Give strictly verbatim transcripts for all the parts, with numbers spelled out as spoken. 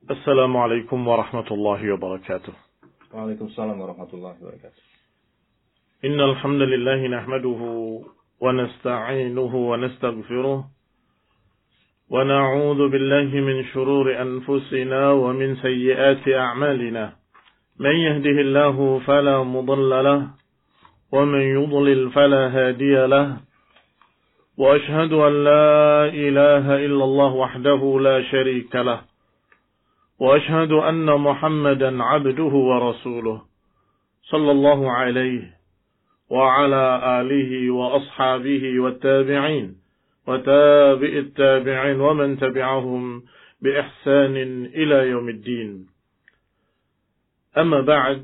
Assalamualaikum warahmatullahi wabarakatuh. Waalaikumsalam warahmatullahi wabarakatuh. Innal hamdalillah nahmaduhu wa nasta'inuhu wa nastaghfiruh wa na'udzu billahi min shururi anfusina wa min sayyiati a'malina. Man yahdihillahu fala mudilla lahu wa man yudlil fala hadiya lahu. Wa ashhadu an la ilaha illallah wahdahu la sharika lahu. وأشهد أن محمدا عبده ورسوله صلى الله عليه وعلى آله وأصحابه والتابعين وتابع التابعين ومن تبعهم بإحسان إلى يوم الدين. أما بعد،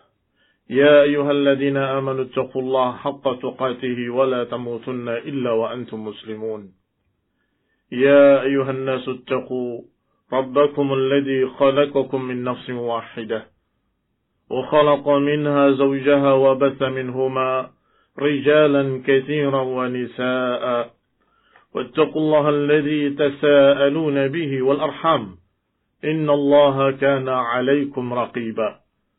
يا أيها الذين آمنوا اتقوا الله حق تقاته ولا تموتن إلا وأنتم مسلمون. يا أيها الناس اتقوا ربكم الذي خلقكم من نفس واحدة وخلق منها زوجها وبث منهما رجالا كثيرا ونساء واتقوا الله الذي تساءلون به والأرحام إن الله كان عليكم رقيبا.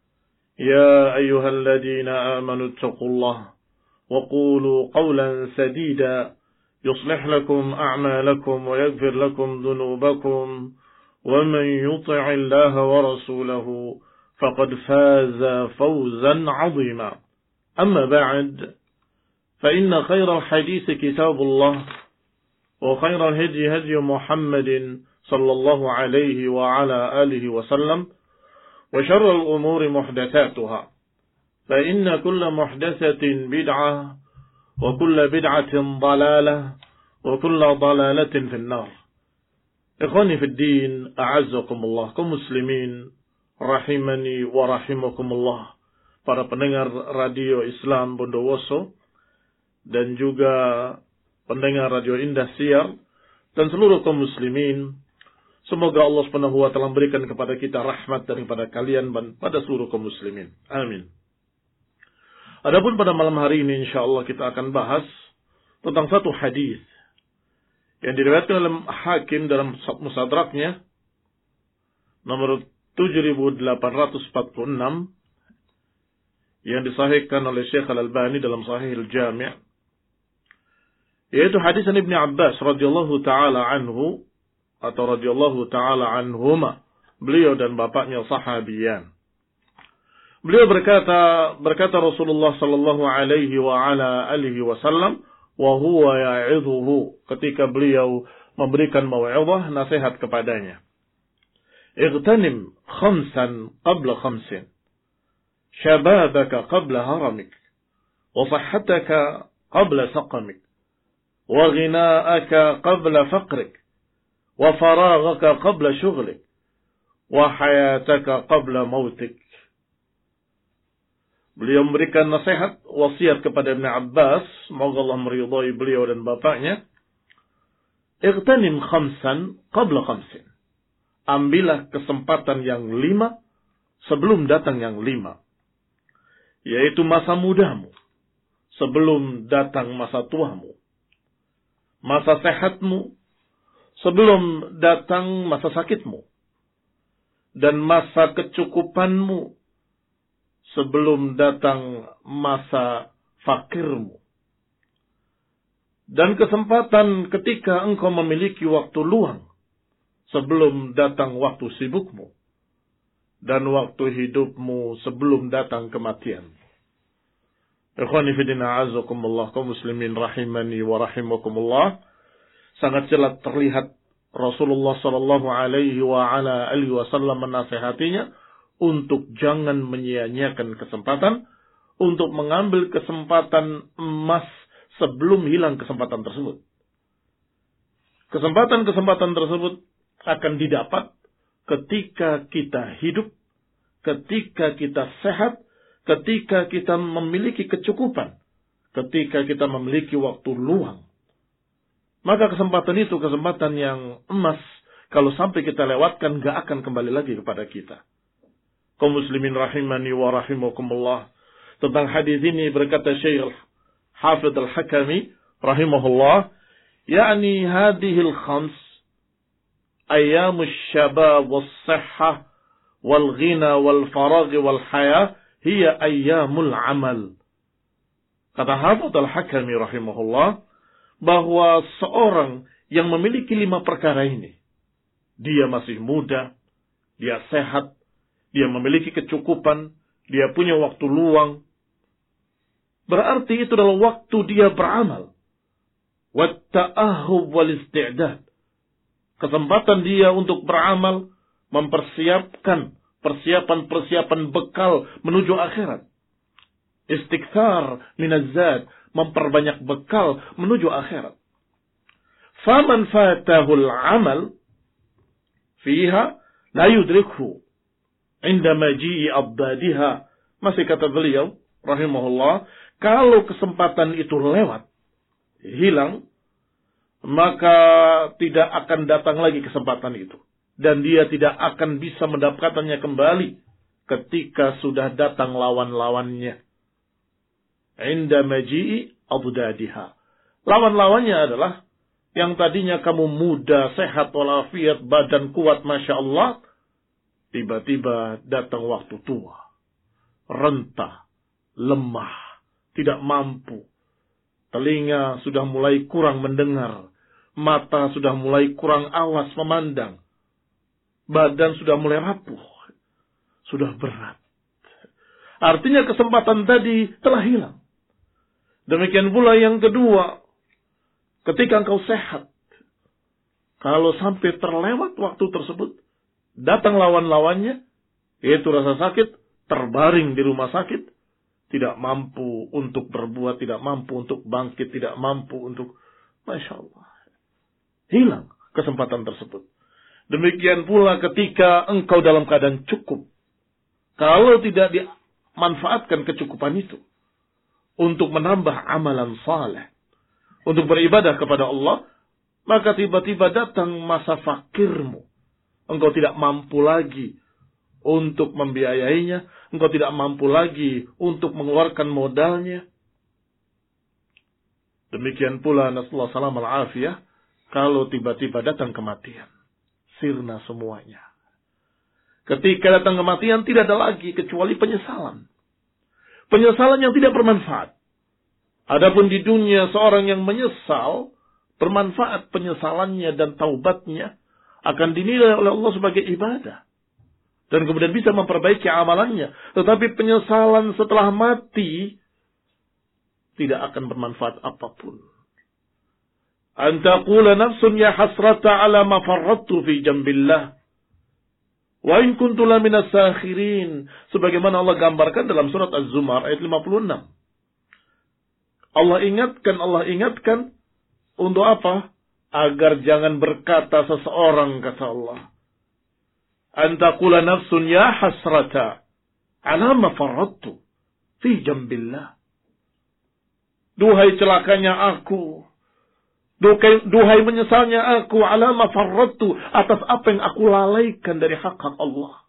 يا أيها الذين آمنوا اتقوا الله وقولوا قولا سديدا يصلح لكم أعمالكم ويغفر لكم ذنوبكم ومن يطع الله ورسوله فقد فاز فوزا عظيما. أما بعد، فإن خير الحديث كتاب الله وخير الهدي هدي محمد صلى الله عليه وعلى آله وسلم وشر الأمور محدثاتها فإن كل محدثة بدعة وكل بدعة ضلالة وكل ضلالة في النار. Ikhwani fid din, a'azzakumullah, kaum muslimin rahimani wa rahimakumullah, para pendengar radio Islam Bondowoso dan juga pendengar radio Indah Siar dan seluruh kaum muslimin, semoga Allah Subhanahu wa taala memberikan kepada kita rahmat daripada kalian dan pada seluruh kaum muslimin. Amin. Adapun pada malam hari ini insyaallah kita akan bahas tentang satu hadis yang diriwayatkan oleh Hakim dalam Mustadraknya nomor tujuh ribu delapan ratus empat puluh enam, yang disahihkan oleh Syekh Al-Albani dalam Sahih Al-Jami', yaitu hadis Ibnu Abbas radhiyallahu taala anhu atau radhiyallahu taala anhuma, beliau dan bapaknya sahabiyan. Beliau berkata berkata Rasulullah sallallahu alaihi wa ala alihi wasallam, wa huwa ya'idhuhu, ketika beliau memberikan mau'izah, nasihat kepadanya. Ightanim khamsan qabla khamsin, syababaka qabla haramik, wa sahhataka qabla saqamik, wa ghinaaka qabla faqrik, wa faraghaka qabla shughlik, wa hayataka qabla mautik. Beliau memberikan nasihat, wasiat kepada Ibnu Abbas, semoga Allah meridhai beliau dan bapaknya. Ightanim khamsan qabla khamsin. Ambillah kesempatan yang lima sebelum datang yang lima. Yaitu masa mudamu sebelum datang masa tuamu. Masa sehatmu sebelum datang masa sakitmu. Dan masa kecukupanmu sebelum datang masa fakirmu. Dan kesempatan ketika engkau memiliki waktu luang sebelum datang waktu sibukmu. Dan waktu hidupmu sebelum datang kematian. Ikhwani fidina azakumullah, kaum muslimin rahimani wa rahimakumullah. Sangat jelas terlihat Rasulullah sallallahu alaihi wa ala alihi wasallam menasihatinya untuk jangan menyia-nyiakan kesempatan, untuk mengambil kesempatan emas sebelum hilang kesempatan tersebut. Kesempatan-kesempatan tersebut akan didapat ketika kita hidup, ketika kita sehat, ketika kita memiliki kecukupan, ketika kita memiliki waktu luang. Maka kesempatan itu kesempatan yang emas, kalau sampai kita lewatkan gak akan kembali lagi kepada kita. Kaum muslimin rahimani wa rahimakumullah. Tentang hadis ini berkata Syekh Hafidh Al-Hakami rahimahullah, yakni hadhil khams ayyamus syabab was-sihhah wal ghina wal faragh wal hayah hiya ayyamul amal. Kata Hafidz Al-Hakami rahimahullah, bahwa seorang yang memiliki lima perkara ini, dia masih muda, dia sehat, dia memiliki kecukupan, dia punya waktu luang, berarti itu adalah waktu dia beramal. Wat-ta'ahub wal-isti'dad. Kesempatan dia untuk beramal, mempersiapkan persiapan-persiapan bekal menuju akhirat. Istikthar minaz-zad, memperbanyak bekal menuju akhirat. Faman fatahul amal fiha la yudrikhu inda maji'i abdadiha. Masih kata beliau rahimahullah, kalau kesempatan itu lewat, hilang, maka tidak akan datang lagi kesempatan itu. Dan dia tidak akan bisa mendapatkannya kembali ketika sudah datang lawan-lawannya. Inda maji'i abdadiha. Lawan-lawannya adalah yang tadinya kamu muda, sehat, walafiat, badan kuat, Masya Allah. Tiba-tiba datang waktu tua. Renta, lemah, tidak mampu. Telinga sudah mulai kurang mendengar. Mata sudah mulai kurang awas memandang. Badan sudah mulai rapuh. Sudah berat. Artinya kesempatan tadi telah hilang. Demikian pula yang kedua, ketika engkau sehat, kalau sampai terlewat waktu tersebut, datang lawan-lawannya, yaitu rasa sakit, terbaring di rumah sakit, tidak mampu untuk berbuat, tidak mampu untuk bangkit, tidak mampu untuk, Masya Allah, hilang kesempatan tersebut. Demikian pula ketika engkau dalam keadaan cukup, kalau tidak dimanfaatkan kecukupan itu, untuk menambah amalan saleh, untuk beribadah kepada Allah, maka tiba-tiba datang masa fakirmu. Engkau tidak mampu lagi untuk membiayainya, engkau tidak mampu lagi untuk mengeluarkan modalnya. Demikian pula nasallahu salam al-afiyah, kalau tiba-tiba datang kematian, sirna semuanya. Ketika datang kematian tidak ada lagi kecuali penyesalan. Penyesalan yang tidak bermanfaat. Adapun di dunia seorang yang menyesal, bermanfaat penyesalannya dan taubatnya akan dinilai oleh Allah sebagai ibadah. Dan kemudian bisa memperbaiki amalannya. Tetapi penyesalan setelah mati tidak akan bermanfaat apapun. Antaqula nafsun ya hasrata ala ma farrattu fi jambillah. Wa in kuntu la minas sakhirin. Sebagaimana Allah gambarkan dalam surat Az-Zumar ayat lima puluh enam. Allah ingatkan, Allah ingatkan untuk apa? Agar jangan berkata seseorang, kata Allah, antaqula nafsun ya hasrata ala ma farrattu fi jambillah. Duhai celakanya aku, duhai, duhai menyesalnya aku, ala ma farrattu, atas apa yang aku lalaikan dari hak-hak Allah.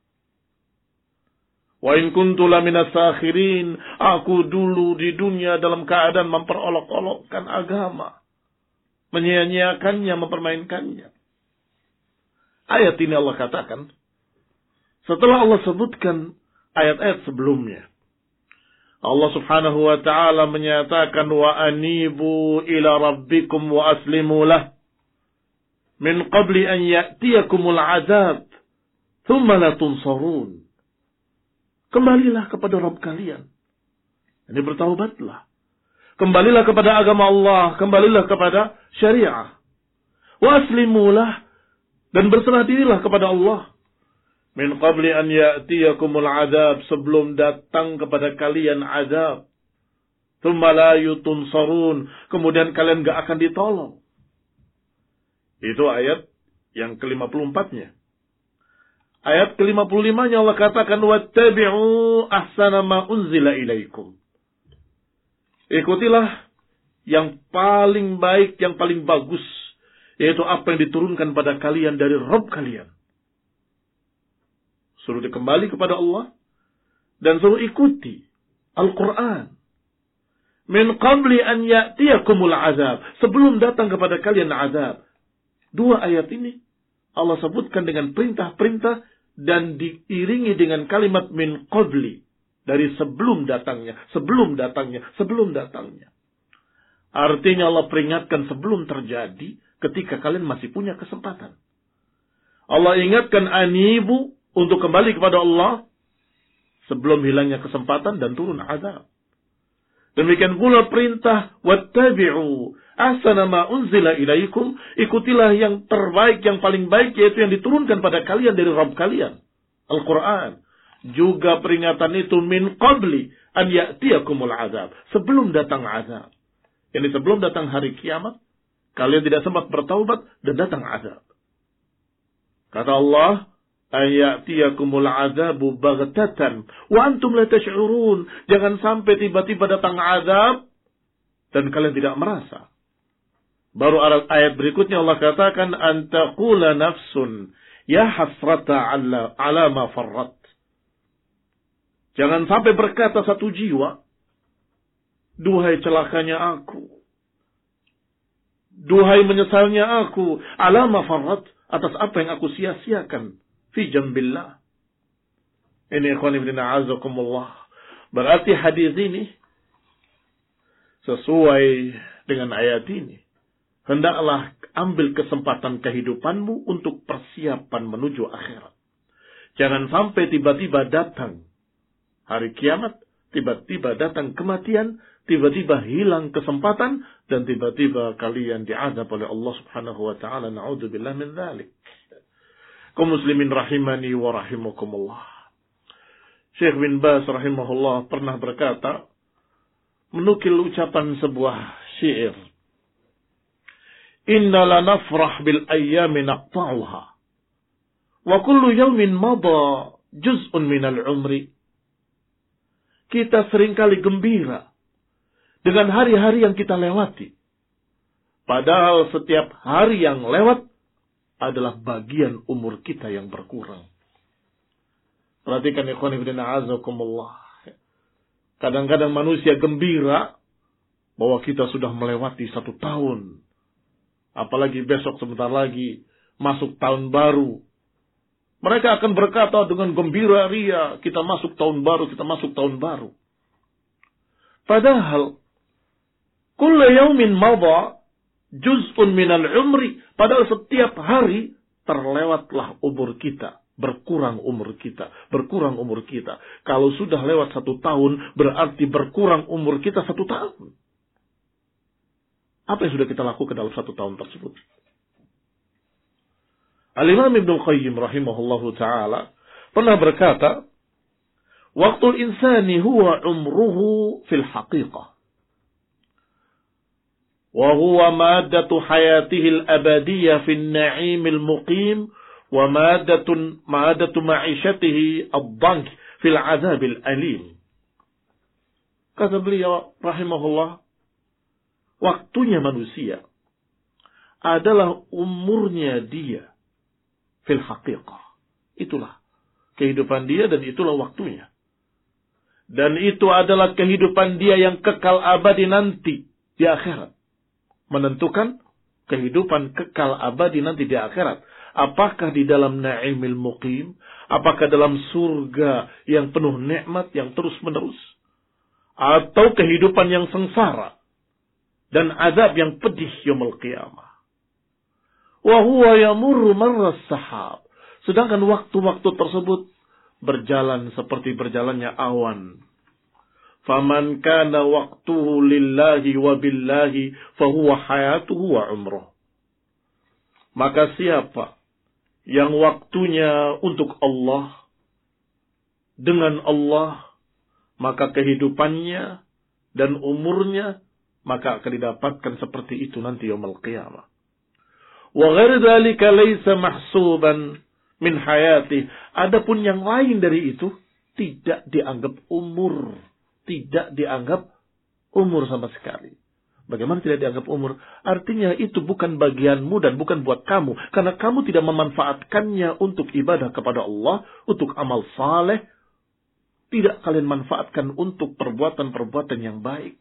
Wa in kuntu laminas sakhirin, aku dulu di dunia dalam keadaan memperolok-olokkan agama, menyia-nyiakannya, mempermainkannya. Ayat ini Allah katakan setelah Allah sebutkan ayat-ayat sebelumnya. Allah Subhanahu wa taala menyatakan wa anibu ila rabbikum wa aslimu lah min qabli an ya'tiyakumul azab thumma la tunsarun. Kembalilah kepada Rabb kalian. Ini bertaubatlah. Kembalilah kepada agama Allah, kembalilah kepada syariah. Wa aslimulah, dan berserah dirilah kepada Allah. Min qabli an ya'tiyakumul azab, sebelum datang kepada kalian azab. Tsumma la yutunsarun, kemudian kalian enggak akan ditolong. Itu ayat yang ke lima puluh empat-nya. Ayat ke lima puluh lima-nya Allah katakan wattabi'u ahsana ma unzila ilaikum. Ikutilah yang paling baik, yang paling bagus, yaitu apa yang diturunkan pada kalian dari Rabb kalian. Suruh kembali kepada Allah dan suruh ikuti Al-Quran. Min qabli an ya'tiyakumul azab, sebelum datang kepada kalian azab. Dua ayat ini Allah sebutkan dengan perintah-perintah dan diiringi dengan kalimat min qabli, dari sebelum datangnya, sebelum datangnya, sebelum datangnya. Artinya Allah peringatkan sebelum terjadi ketika kalian masih punya kesempatan. Allah ingatkan anibu untuk kembali kepada Allah sebelum hilangnya kesempatan dan turun azab. Demikian pula perintah wattabi'u ahsana ma unzila ilaikum, ikutilah yang terbaik, yang paling baik, yaitu yang diturunkan pada kalian dari Rabb kalian, Al-Quran. Juga peringatan itu min qabli an ya'tiyakumul azab, sebelum datang azab. Yang sebelum datang hari kiamat, kalian tidak sempat bertaubat dan datang azab. Kata Allah, ayatiyakumul azabu baghtatan wa antum la tash'urun. Jangan sampai tiba-tiba datang azab dan kalian tidak merasa. Baru ayat berikutnya Allah katakan, antaqula nafsun ya hasrata ala, ala ma farrat. Jangan sampai berkata satu jiwa, duhai celakanya aku, duhai menyesalnya aku, ala ma farrat, atas apa yang aku sia-siakan fi jambillah. Ini ikhwan ibn a'azakumullah. Berarti hadis ini sesuai dengan ayat ini. Hendaklah ambil kesempatan kehidupanmu untuk persiapan menuju akhirat. Jangan sampai tiba-tiba datang hari kiamat, tiba-tiba datang kematian, tiba-tiba hilang kesempatan, dan tiba-tiba kalian diazab oleh Allah subhanahu wa ta'ala. Na'udzubillah min dzalik. Kaum muslimin rahimani wa rahimakumullah. Syekh bin Baz rahimahullah pernah berkata, menukil ucapan sebuah syair, inna la nafrah bil ayyami naqta'uha wa kullu yawmin mada juz'un minal umri. Kita seringkali gembira dengan hari-hari yang kita lewati, padahal setiap hari yang lewat adalah bagian umur kita yang berkurang. Perhatikan ikhwan ibn a'azakumullah. Kadang-kadang manusia gembira bahwa kita sudah melewati satu tahun. Apalagi besok sebentar lagi masuk tahun baru. Mereka akan berkata dengan gembira ria, kita masuk tahun baru, kita masuk tahun baru. Padahal, kulla yaumin madha juz'un minal umri. Padahal setiap hari terlewatlah umur kita. Berkurang umur kita. Berkurang umur kita. Kalau sudah lewat satu tahun, berarti berkurang umur kita satu tahun. Apa yang sudah kita lakukan dalam satu tahun tersebut? Al-Imam Ibnul Qayyim rahimahullahu ta'ala pernah berkata, Waqtul insani huwa umruhu fil haqiqah. وهو مادة حياته الأبدية في النعيم المقيم ومادة مادة معيشته الضنك في العذاب الأليم. Kata beliau rahimahullah, waktunya manusia adalah umurnya dia fil haqiqah. Itulah kehidupan dia dan itulah waktunya. Dan itu adalah kehidupan dia yang kekal abadi nanti di akhirat. Menentukan kehidupan kekal abadi nanti di akhirat. Apakah di dalam na'imil muqim? Apakah dalam surga yang penuh nikmat yang terus menerus? Atau kehidupan yang sengsara dan azab yang pedih yaumul qiyamah? Wa huwa yamurru marras sahab. Sedangkan waktu-waktu tersebut berjalan seperti berjalannya awan. Faman kana waqtuhu lillahi wa billahi fahuwa hayatuhu wa umruh. Maka siapa yang waktunya untuk Allah, dengan Allah, maka kehidupannya dan umurnya maka akan didapatkan seperti itu nanti yaumul qiyamah. Wa ghairu dzalika laysa mahsuban min hayati. Adapun yang lain dari itu tidak dianggap umur. Tidak dianggap umur sama sekali. Bagaimana tidak dianggap umur? Artinya itu bukan bagianmu dan bukan buat kamu. Karena kamu tidak memanfaatkannya untuk ibadah kepada Allah, untuk amal saleh. Tidak kalian manfaatkan untuk perbuatan-perbuatan yang baik.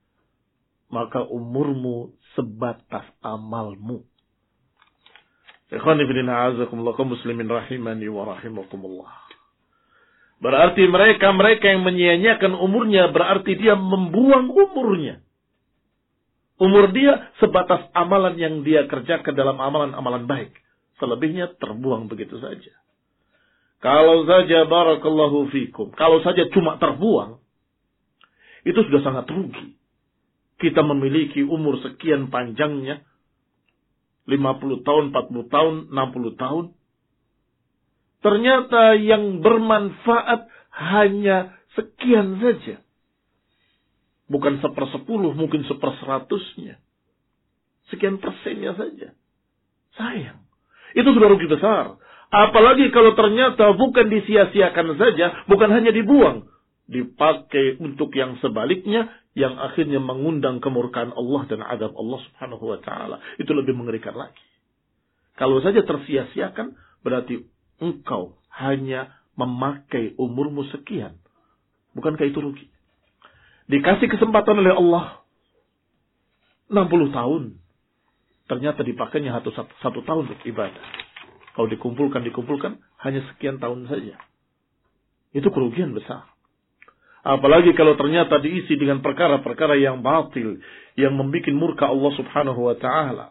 Maka umurmu sebatas amalmu. Ikhwani fillah azakumullah kaum muslimin rahimani wa rahimakumullah. Berarti mereka-mereka yang menyia-nyiakan umurnya berarti dia membuang umurnya. Umur dia sebatas amalan yang dia kerjakan dalam amalan-amalan baik. Selebihnya terbuang begitu saja. Kalau saja barakallahu fikum, kalau saja cuma terbuang, itu sudah sangat rugi. Kita memiliki umur sekian panjangnya, lima puluh tahun, empat puluh tahun, enam puluh tahun. Ternyata yang bermanfaat hanya sekian saja. Bukan sepersepuluh, mungkin seperseratusnya. Sekian persennya saja. Sayang. Itu sudah rugi besar. Apalagi kalau ternyata bukan disia-siakan saja, bukan hanya dibuang. Dipakai untuk yang sebaliknya, yang akhirnya mengundang kemurkaan Allah dan azab Allah subhanahu wa ta'ala. Itu lebih mengerikan lagi. Kalau saja tersia-siakan, berarti engkau hanya memakai umurmu sekian. Bukankah itu rugi? Dikasih kesempatan oleh Allah enam puluh tahun. Ternyata dipakainya satu, satu, satu tahun untuk ibadah. Kalau dikumpulkan, dikumpulkan hanya sekian tahun saja. Itu kerugian besar. Apalagi kalau ternyata diisi dengan perkara-perkara yang batil, yang membuat murka Allah subhanahu wa ta'ala.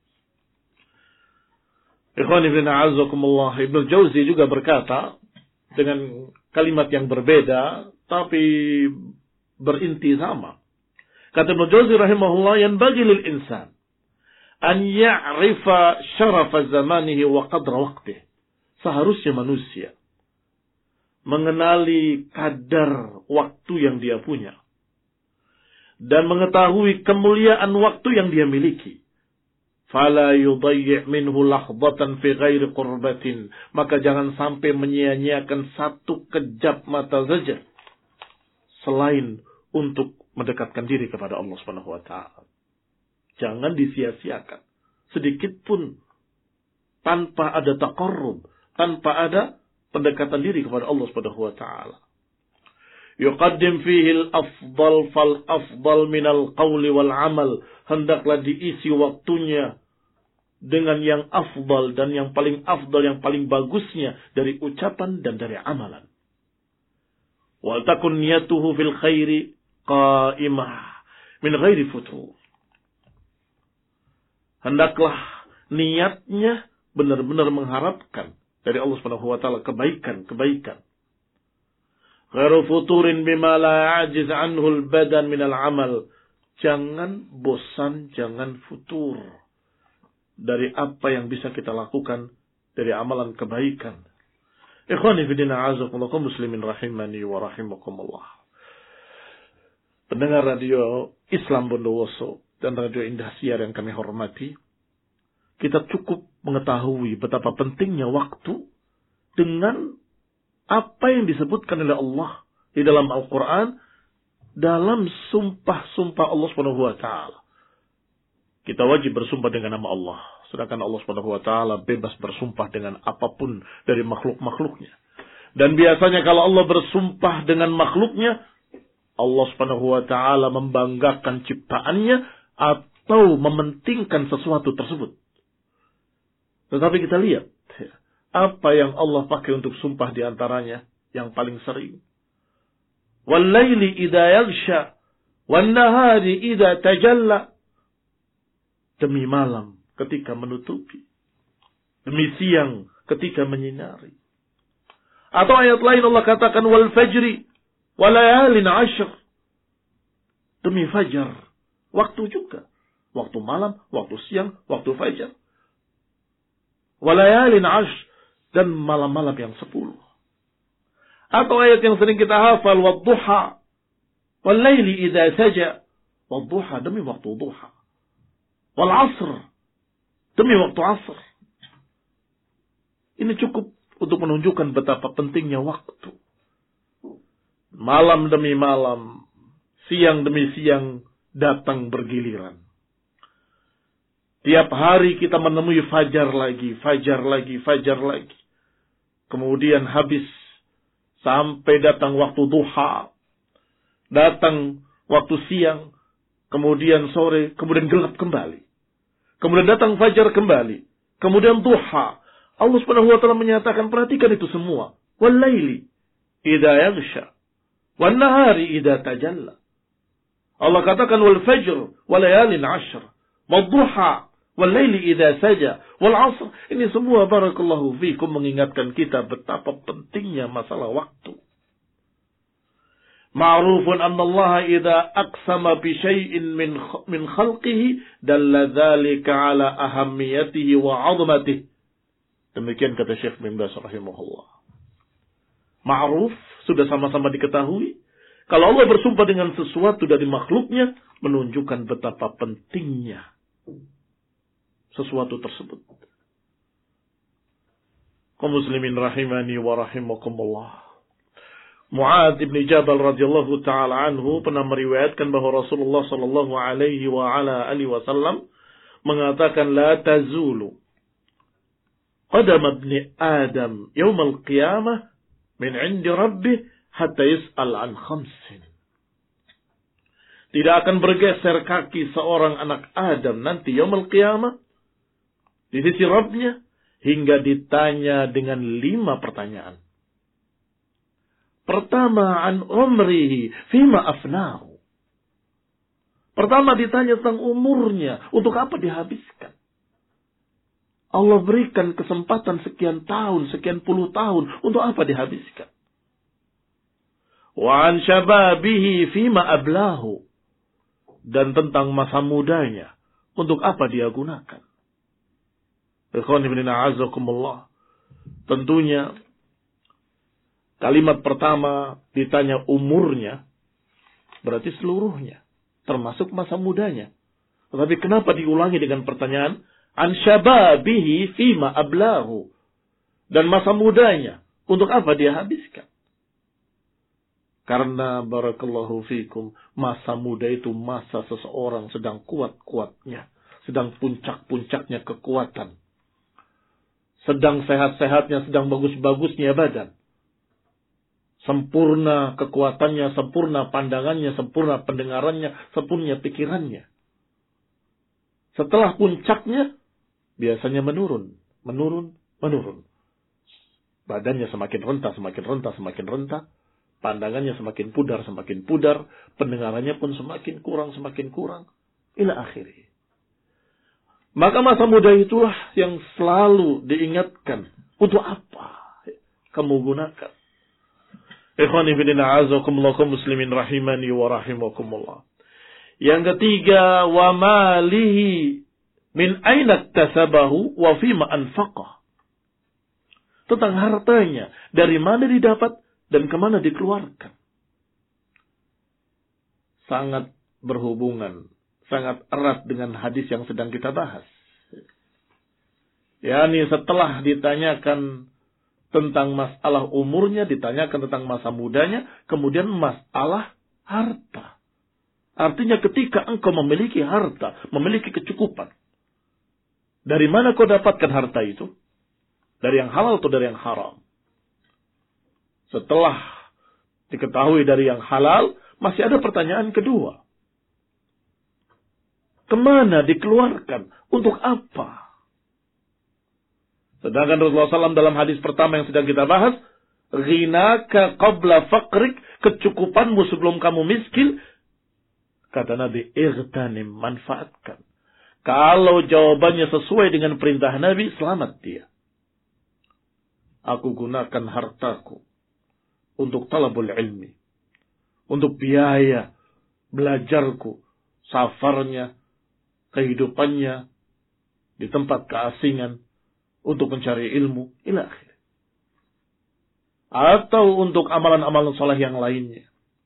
Ikhwan ibn a'azakumullah, Ibnu Jauzi juga berkata dengan kalimat yang berbeda, tapi berinti sama. Kata Ibnu Jauzi rahimahullah, yang bagi lil insan an ya'rifa syarafa zamanihi wa qadra waqtih. Seharusnya manusia mengenali kadar waktu yang dia punya dan mengetahui kemuliaan waktu yang dia miliki. Fala yudayyi' minhu lahdatan fi ghairi qurbatin. Maka jangan sampai menyia-nyiakan satu kejap mata saja selain untuk mendekatkan diri kepada Allah Subhanahu wa taala. Jangan disia-siakan sedikit pun tanpa ada taqarrub, tanpa ada pendekatan diri kepada Allah Subhanahu wa taala. Yuqaddim fihi al-afdal fal-afdal min al-qawli wal-amal. Hendaklah diisi waktunya dengan yang afdal dan yang paling afdal, yang paling bagusnya dari ucapan dan dari amalan. Wa takun niyatuhu fil khairi qa'imah min ghairi futur. Hendaklah niatnya benar-benar mengharapkan dari Allah Subhanahu wa taala kebaikan-kebaikan. Ghairu futurin bima la ya'jiz anhu al-badan min al-amal. Jangan bosan, jangan futur dari apa yang bisa kita lakukan dari amalan kebaikan. Ikhwani fi din a'azakumullah muslimin rahimani wa rahimakumullah. Pendengar radio Islam Bondowoso dan radio Indahsiar yang kami hormati, kita cukup mengetahui betapa pentingnya waktu dengan apa yang disebutkan oleh Allah di dalam Al-Quran, dalam sumpah-sumpah Allah subhanahu wa taala. Kita wajib bersumpah dengan nama Allah, sedangkan Allah subhanahu wa taala bebas bersumpah dengan apapun dari makhluk-makhluknya. Dan biasanya kalau Allah bersumpah dengan makhluknya, Allah subhanahu wa ta'ala membanggakan ciptaannya atau mementingkan sesuatu tersebut. Tetapi kita lihat apa yang Allah pakai untuk sumpah di antaranya yang paling sering. Wal-laili idza yaghsha wan-nahari idza tajalla. Demi malam ketika menutupi, demi siang ketika menyinari. Atau ayat lain Allah katakan wal fajri wa layalin ashr. Demi fajar, waktu juga. Waktu malam, waktu siang, waktu fajar. Wa layalin ashr, dan malam-malam yang sepuluh. Atau ayat yang sering kita hafal, wad-duha wal laili idza saja. Wad-duha demi waktu duha. Wal asr demi waktu asr. Ini cukup untuk menunjukkan betapa pentingnya waktu. Malam demi malam, siang demi siang datang bergiliran. Tiap hari kita menemui fajar lagi, fajar lagi, fajar lagi. Kemudian habis sampai datang waktu duha, datang waktu siang, kemudian sore, kemudian gelap kembali. Kemudian datang fajar kembali. Kemudian duha. Allah Subhanahu wa taala menyatakan, perhatikan itu semua. Wal laili idza yaghsha wan nahari idza tajalla. Allah katakan wal fajr wal layalin 'ashr wad duha wal laili idza saja wal 'asr. Ini semua barakallahu fikum mengingatkan kita betapa pentingnya masalah waktu. Ma'rufun anna Allah idza aqsama bi syai'in min min khalqihi dalla dzalika 'ala ahammiyatihi wa 'azmatihi. Demikian kata Syekh bin Baz rahimahullah. Ma'ruf, sudah sama-sama diketahui. Kalau Allah bersumpah dengan sesuatu dari makhluknya, menunjukkan betapa pentingnya sesuatu tersebut. Kaum muslimin rahimani wa rahimakumullah. Mu'adz bin Jabal radhiyallahu taala anhu pernah meriwayatkan bahwa Rasulullah sallallahu alaihi wa ala alihi wasallam mengatakan, la tazulu qadam ibni Adam yaumil qiyamah min 'indi rabbih hatta yas'al an khamsin. Tidak akan bergeser kaki seorang anak Adam nanti yaumil qiyamah di sisi Rabbnya hingga ditanya dengan lima pertanyaan. Pertama, an umrihi fima afnahu. Pertama ditanya tentang umurnya, untuk apa dihabiskan. Allah berikan kesempatan sekian tahun, sekian puluh tahun, untuk apa dihabiskan. Wa an syababihi fima ablahu. Dan tentang masa mudanya, untuk apa dia gunakan. Ikhwan ibn a'azakumullah. Tentunya kalimat pertama ditanya umurnya, berarti seluruhnya, termasuk masa mudanya. Tetapi kenapa diulangi dengan pertanyaan an syababihi fima ablahu, dan masa mudanya, untuk apa dia habiskan? Karena barakallahu fikum, masa muda itu masa seseorang sedang kuat-kuatnya, sedang puncak-puncaknya kekuatan, sedang sehat-sehatnya, sedang bagus-bagusnya badan. Sempurna kekuatannya, sempurna pandangannya, sempurna pendengarannya, sempurna pikirannya. Setelah puncaknya, biasanya menurun, menurun, menurun. Badannya semakin rentah, semakin rentah, semakin rentah. Pandangannya semakin pudar, semakin pudar. Pendengarannya pun semakin kurang, semakin kurang. Ila akhiri. Maka masa muda itulah yang selalu diingatkan. Untuk apa kamu gunakan? Ikhwani fillah a'azakumullah muslimin rahimani wa rahimakumullah. Yang ketiga, wa malihi min aina iktasabahu wa fima anfaqah. Tentang hartanya, dari mana didapat dan kemana dikeluarkan. Sangat berhubungan, sangat erat dengan hadis yang sedang kita bahas. Yani setelah ditanyakan tentang masalah umurnya, ditanyakan tentang masa mudanya, kemudian masalah harta. Artinya ketika engkau memiliki harta, memiliki kecukupan, dari mana kau dapatkan harta itu? Dari yang halal atau dari yang haram? Setelah diketahui dari yang halal, masih ada pertanyaan kedua. Kemana dikeluarkan? Untuk apa? Sedangkan Rasulullah shallallahu alaihi wasallam dalam hadis pertama yang sedang kita bahas, ghinaka qabla faqrik, kecukupanmu sebelum kamu miskin. Kata Nabi, irtanim, manfaatkan. Kalau jawabannya sesuai dengan perintah Nabi, selamat dia. Aku gunakan hartaku untuk talabul ilmi, untuk biaya belajarku, safarnya, kehidupannya di tempat keasingan, untuk mencari ilmu, ila akhir. Atau untuk amalan-amalan saleh yang lainnya.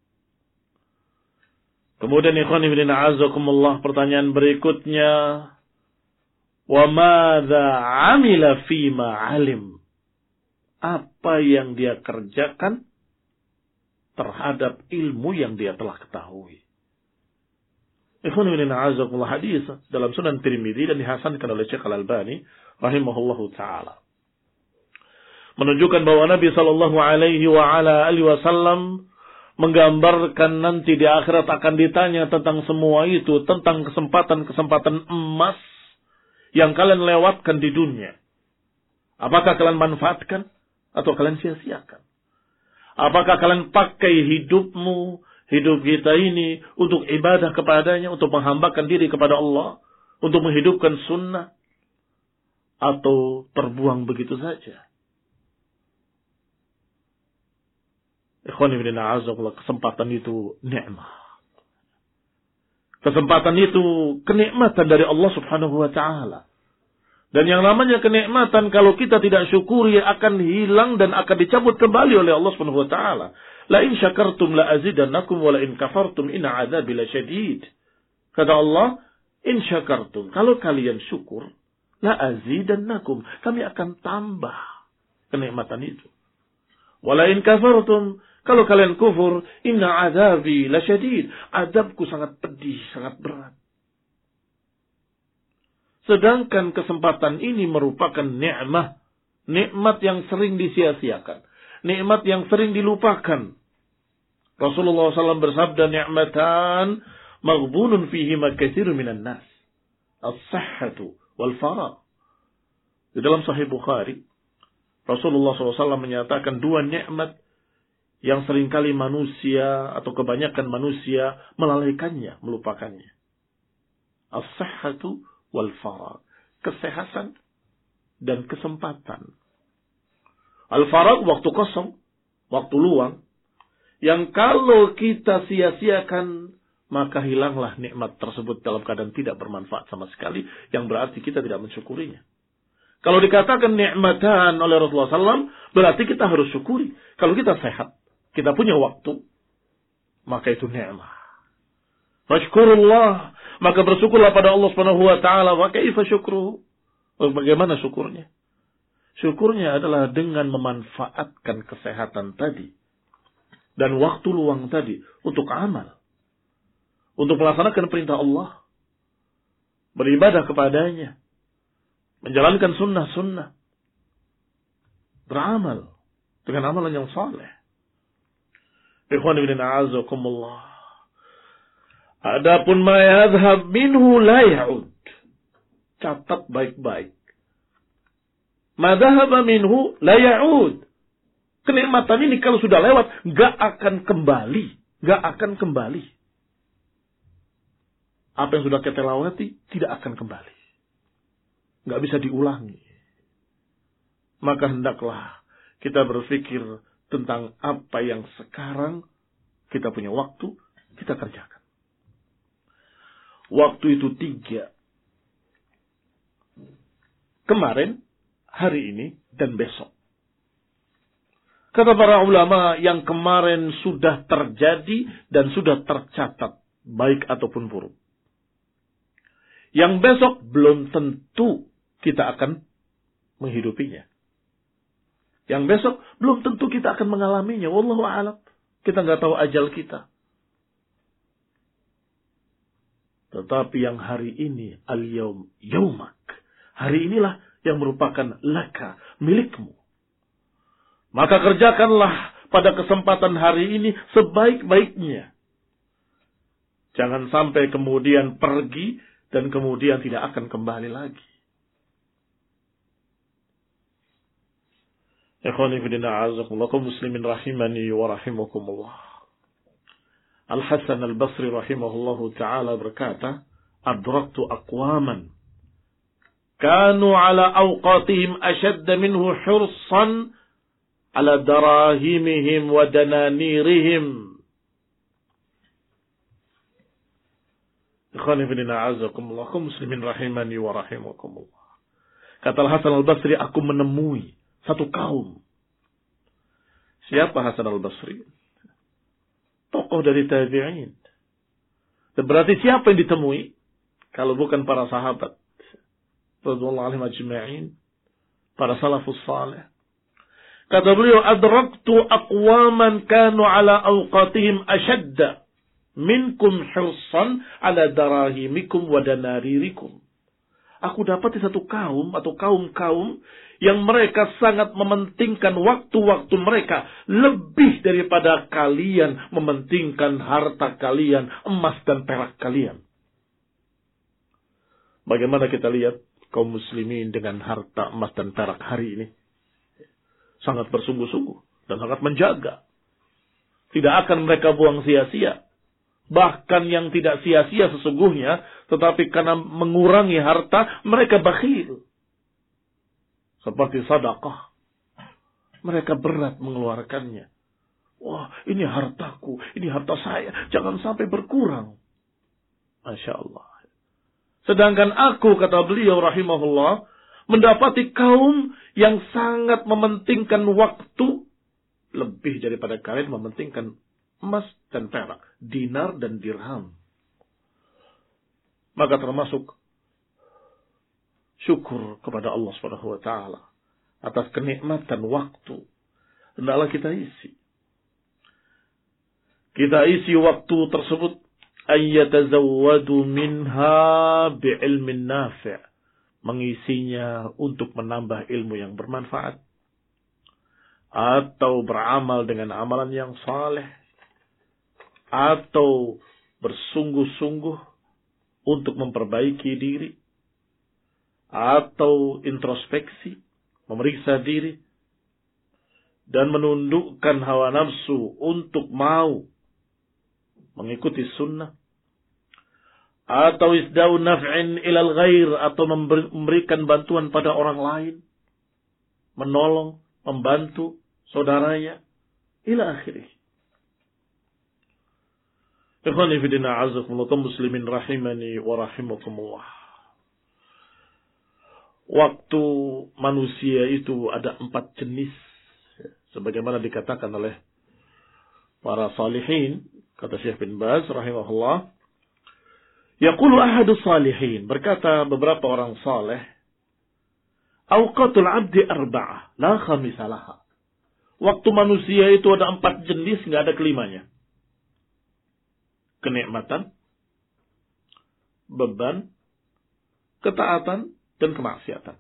Kemudian ikhwani fillah a'azakumullah, pertanyaan berikutnya, wa madza 'amila fima 'alim? Apa yang dia kerjakan terhadap ilmu yang dia telah ketahui? Ikhwan fillah a'azakumullah, hadis dalam Sunan Tirmidzi dan dihasankan oleh Syekh Al-Albani rahimahullahu taala, menunjukkan bahwa Nabi sallallahu alaihi wa ala alihi wasallam menggambarkan nanti di akhirat akan ditanya tentang semua itu, tentang kesempatan-kesempatan emas yang kalian lewatkan di dunia. Apakah kalian manfaatkan atau kalian sia-siakan? Apakah kalian pakai hidupmu, hidup kita ini untuk ibadah kepadanya, untuk menghambakan diri kepada Allah, untuk menghidupkan sunnah, atau terbuang begitu saja? Ikhwani fillah, kesempatan itu nikmat. Kesempatan itu kenikmatan dari Allah Subhanahu wa taala. Dan yang namanya kenikmatan kalau kita tidak syukuri akan hilang dan akan dicabut kembali oleh Allah Subhanahu wa taala. La in syakartum la azidannakum wa la in kafartum inna adzabi lasyadid. Kata Allah, in syakartum, kalau kalian syukur, la azidannakum, kami akan tambah kenikmatan itu. Wa la in kafartum, kalau kalian kufur, inna adzabi lasyadid, azabku sangat pedih, sangat berat. Sedangkan kesempatan ini merupakan nikmat, nikmat yang sering disia-siakan, nikmat yang sering dilupakan. Rasulullah shallallahu alaihi wasallam bersabda, ni'matan maghbunun fihima katsirun minan nas, as-sihhatu wal faragh. Di dalam Sahih Bukhari, Rasulullah shallallahu alaihi wasallam menyatakan dua nikmat yang seringkali manusia atau kebanyakan manusia melalaikannya, melupakannya. As-sihhatu wal faragh, kesehatan dan kesempatan. Al-faragh, waktu kosong, waktu luang, yang kalau kita sia-siakan, maka hilanglah nikmat tersebut dalam keadaan tidak bermanfaat sama sekali, yang berarti kita tidak mensyukurinya. Kalau dikatakan nikmatan oleh Rasulullah shallallahu alaihi wasallam, berarti kita harus syukuri. Kalau kita sehat, kita punya waktu, maka itu nikmat. Fashkurullah, maka bersyukurlah pada Allah Subhanahu wa taala. Wa kaifa syukruhu? Bagaimana syukurnya? Syukurnya adalah dengan memanfaatkan kesehatan tadi dan waktu luang tadi untuk amal, untuk melaksanakan perintah Allah, beribadah kepadanya, menjalankan sunnah-sunnah, beramal dengan amalan yang saleh. Ikhwan ibn a'azakumullah. Adapun ma yadhhab minhu la ya'ud. Catat baik-baik. Ma dhahaba minhu la ya'ud. Kenikmatan ini kalau sudah lewat, gak akan kembali. Gak akan kembali. Apa yang sudah kita lewati, tidak akan kembali. Gak bisa diulangi. Maka hendaklah kita berpikir tentang apa yang sekarang kita punya waktu, kita kerjakan. Waktu itu tiga. Kemarin, hari ini, dan besok. Kata para ulama, yang kemarin sudah terjadi dan sudah tercatat, baik ataupun buruk. Yang besok belum tentu kita akan menghidupinya. Yang besok belum tentu kita akan mengalaminya. Wallahu a'lam. Kita nggak tahu ajal kita. Tetapi yang hari ini, al-yawm yawmak. Hari inilah yang merupakan laka, milikmu. Maka kerjakanlah pada kesempatan hari ini sebaik-baiknya. Jangan sampai kemudian pergi dan kemudian tidak akan kembali lagi. Ikhwani fillah, a'azakumullah, kaum muslimin rahimani wa rahimakumullah. Al-Hasan al-Basri rahimahullahu ta'ala berkata, adraktu aqwaman kanu ala awqatihim ashadda minhu hirsan ala darahimihim wa dananirihim. Ikhwani fillah, a'azakumullah, kaum muslimin rahimani wa rahimakumullah. Kata Al-Hasan al-Basri, aku menemui satu kaum. Siapa Hasan al-Basri? Tokoh dari tabi'in. Berarti siapa yang ditemui? Kalau bukan para sahabat radhiyallahu anhum ajma'in, para salafus salih. Kata beliau, adraktu aqwaman kanu ala awqatihim ashadda minkum hirsan ala darahimikum wa danaririkum. Aku dapati satu kaum atau kaum-kaum yang mereka sangat mementingkan waktu-waktu mereka lebih daripada kalian mementingkan harta kalian, emas dan perak kalian. Bagaimana kita lihat kaum muslimin dengan harta emas dan perak hari ini. Sangat bersungguh-sungguh dan sangat menjaga. Tidak akan mereka buang sia-sia. Bahkan yang tidak sia-sia sesungguhnya, tetapi karena mengurangi harta, mereka bakhil. Seperti sedekah. Mereka berat mengeluarkannya. Wah, ini hartaku, ini harta saya. Jangan sampai berkurang. Masya Allah. Sedangkan aku, kata beliau rahimahullah, mendapati kaum yang sangat mementingkan waktu lebih daripada kalian mementingkan emas dan perak, dinar dan dirham. Maka termasuk syukur kepada Allah Subhanahu wa taala atas kenikmatan waktu. Hendaklah kita isi. Kita isi waktu tersebut ayyatazawwadu minha bi'ilmin nafi'. Mengisinya untuk menambah ilmu yang bermanfaat. Atau beramal dengan amalan yang saleh. Atau bersungguh-sungguh untuk memperbaiki diri. Atau introspeksi. Memeriksa diri. Dan menundukkan hawa nafsu untuk mau mengikuti sunnah. Atau isda'u naf'in ilal ghair. Atau memberikan bantuan pada orang lain. Menolong, membantu saudaranya. Ila akhirih. Ikhwani fidina azakumullah muslimin rahimani wa rahimakumullah. Waktu manusia itu ada empat jenis. Sebagaimana dikatakan oleh para salihin. Kata Syekh bin Baz rahimahullah. Yaqulu ahadu salihin. Berkata beberapa orang saleh. Awqatul abdi arba'ah. La khamisalaha. Waktu manusia itu ada empat jenis. Nggak ada kelimanya. Kenikmatan. Beban. Ketaatan. Dan kemaksiatan.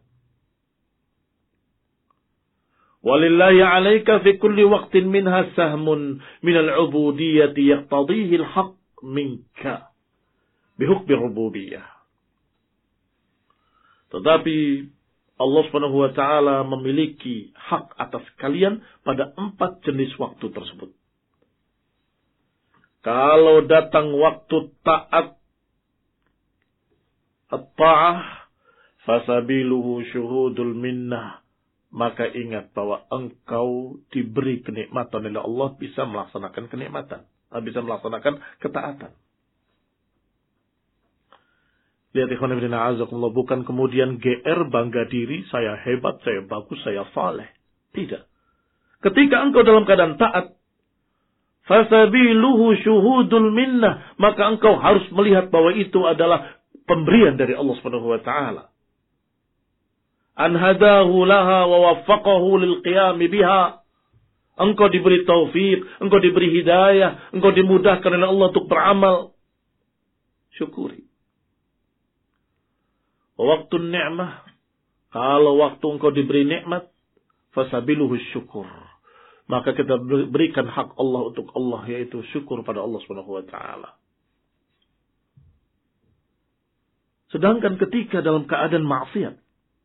Walillahi alaika fi kulli waqtin minha sahmun minal ubudiyyati yaqtadihi al-haq minka. Bihukmi rububiyah. Tetapi Allah subhanahu wa ta'ala memiliki hak atas kalian pada empat jenis waktu tersebut. Kalau datang waktu taat, at-ta'ah, fasabiluhu syuhudul minnah. Maka ingat bahwa engkau diberi kenikmatan oleh Allah, bisa melaksanakan kenikmatan. Bisa melaksanakan ketaatan. Lihat ikhwan fillah a'azakumullah, bukan kemudian G R bangga diri, saya hebat, saya bagus, saya saleh. Tidak. Ketika engkau dalam keadaan taat, fasabiluhu syuhudul minnah, maka engkau harus melihat bahwa itu adalah pemberian dari Allah Subhanahu wa taala. An hadahu laha wa waffaqahu lil qiyam biha. Engkau diberi taufik, engkau diberi hidayah, engkau dimudahkan oleh Allah untuk beramal. Syukuri. Waktu ni'mah, kalau waktu engkau diberi nikmat, fasabiluhu syukur. Maka kita berikan hak Allah untuk Allah, yaitu syukur pada Allah Subhanahu wa taala. Sedangkan ketika dalam keadaan maksiat,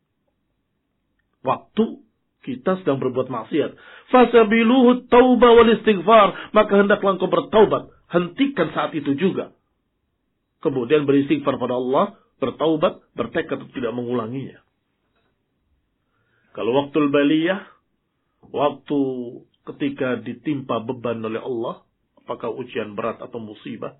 waktu kita sedang berbuat maksiat, fasabiluhu taubah wal istighfar, maka hendaklah engkau bertaubat, hentikan saat itu juga. Kemudian beristighfar pada Allah, bertaubat, bertekad untuk tidak mengulanginya. Kalau waktu baliyah, waktu ketika ditimpa beban oleh Allah, apakah ujian berat atau musibah,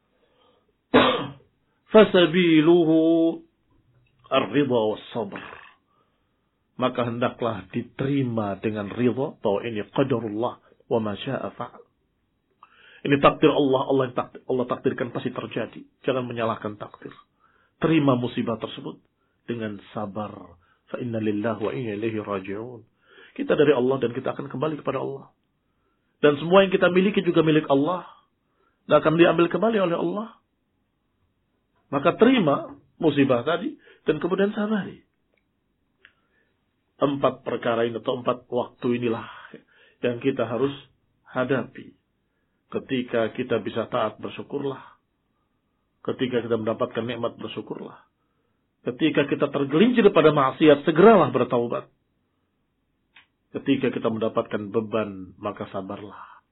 fasabiluhu ar-ridha was-sabr, maka hendaklah diterima dengan ridha bahwa ini qadarullah wa ma syaa fa'al. Ini takdir Allah, Allah yang takdir, Allah takdirkan pasti terjadi. Jangan menyalahkan takdir. Terima musibah tersebut dengan sabar. Fa inna lillahi wa inna ilaihi raji'un. Kita dari Allah dan kita akan kembali kepada Allah. Dan semua yang kita miliki juga milik Allah. Dan akan diambil kembali oleh Allah. Maka terima musibah tadi dan kemudian sabari. Empat perkara ini atau empat waktu inilah yang kita harus hadapi. Ketika kita bisa taat, bersyukurlah. Ketika kita mendapatkan nikmat, bersyukurlah. Ketika kita tergelincir pada maksiat, segeralah bertaubat. Ketika kita mendapatkan beban, maka sabarlah.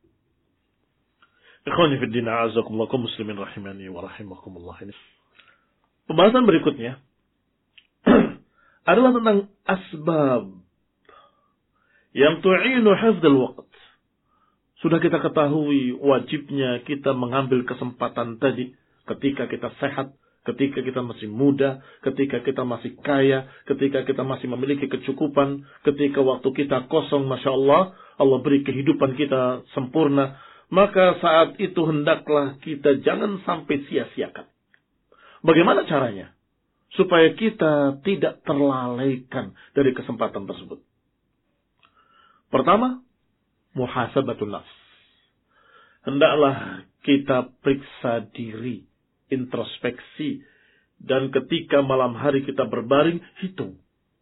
Ikhwani fi din, a'azakumullah, kaum muslimin rahimani wa rahimakumullah. Ini pembahasan berikutnya adalah tentang asbab yang tu'inu hifdzal waqt. Sudah kita ketahui wajibnya kita mengambil kesempatan tadi ketika kita sehat, ketika kita masih muda, ketika kita masih kaya, ketika kita masih memiliki kecukupan, ketika waktu kita kosong, Masya Allah, Allah beri kehidupan kita sempurna, maka saat itu hendaklah kita jangan sampai sia-siakan. Bagaimana caranya? Supaya kita tidak terlalaikan dari kesempatan tersebut. Pertama, muhasabatun nafs. Hendaklah kita periksa diri, introspeksi, dan ketika malam hari kita berbaring, hitung.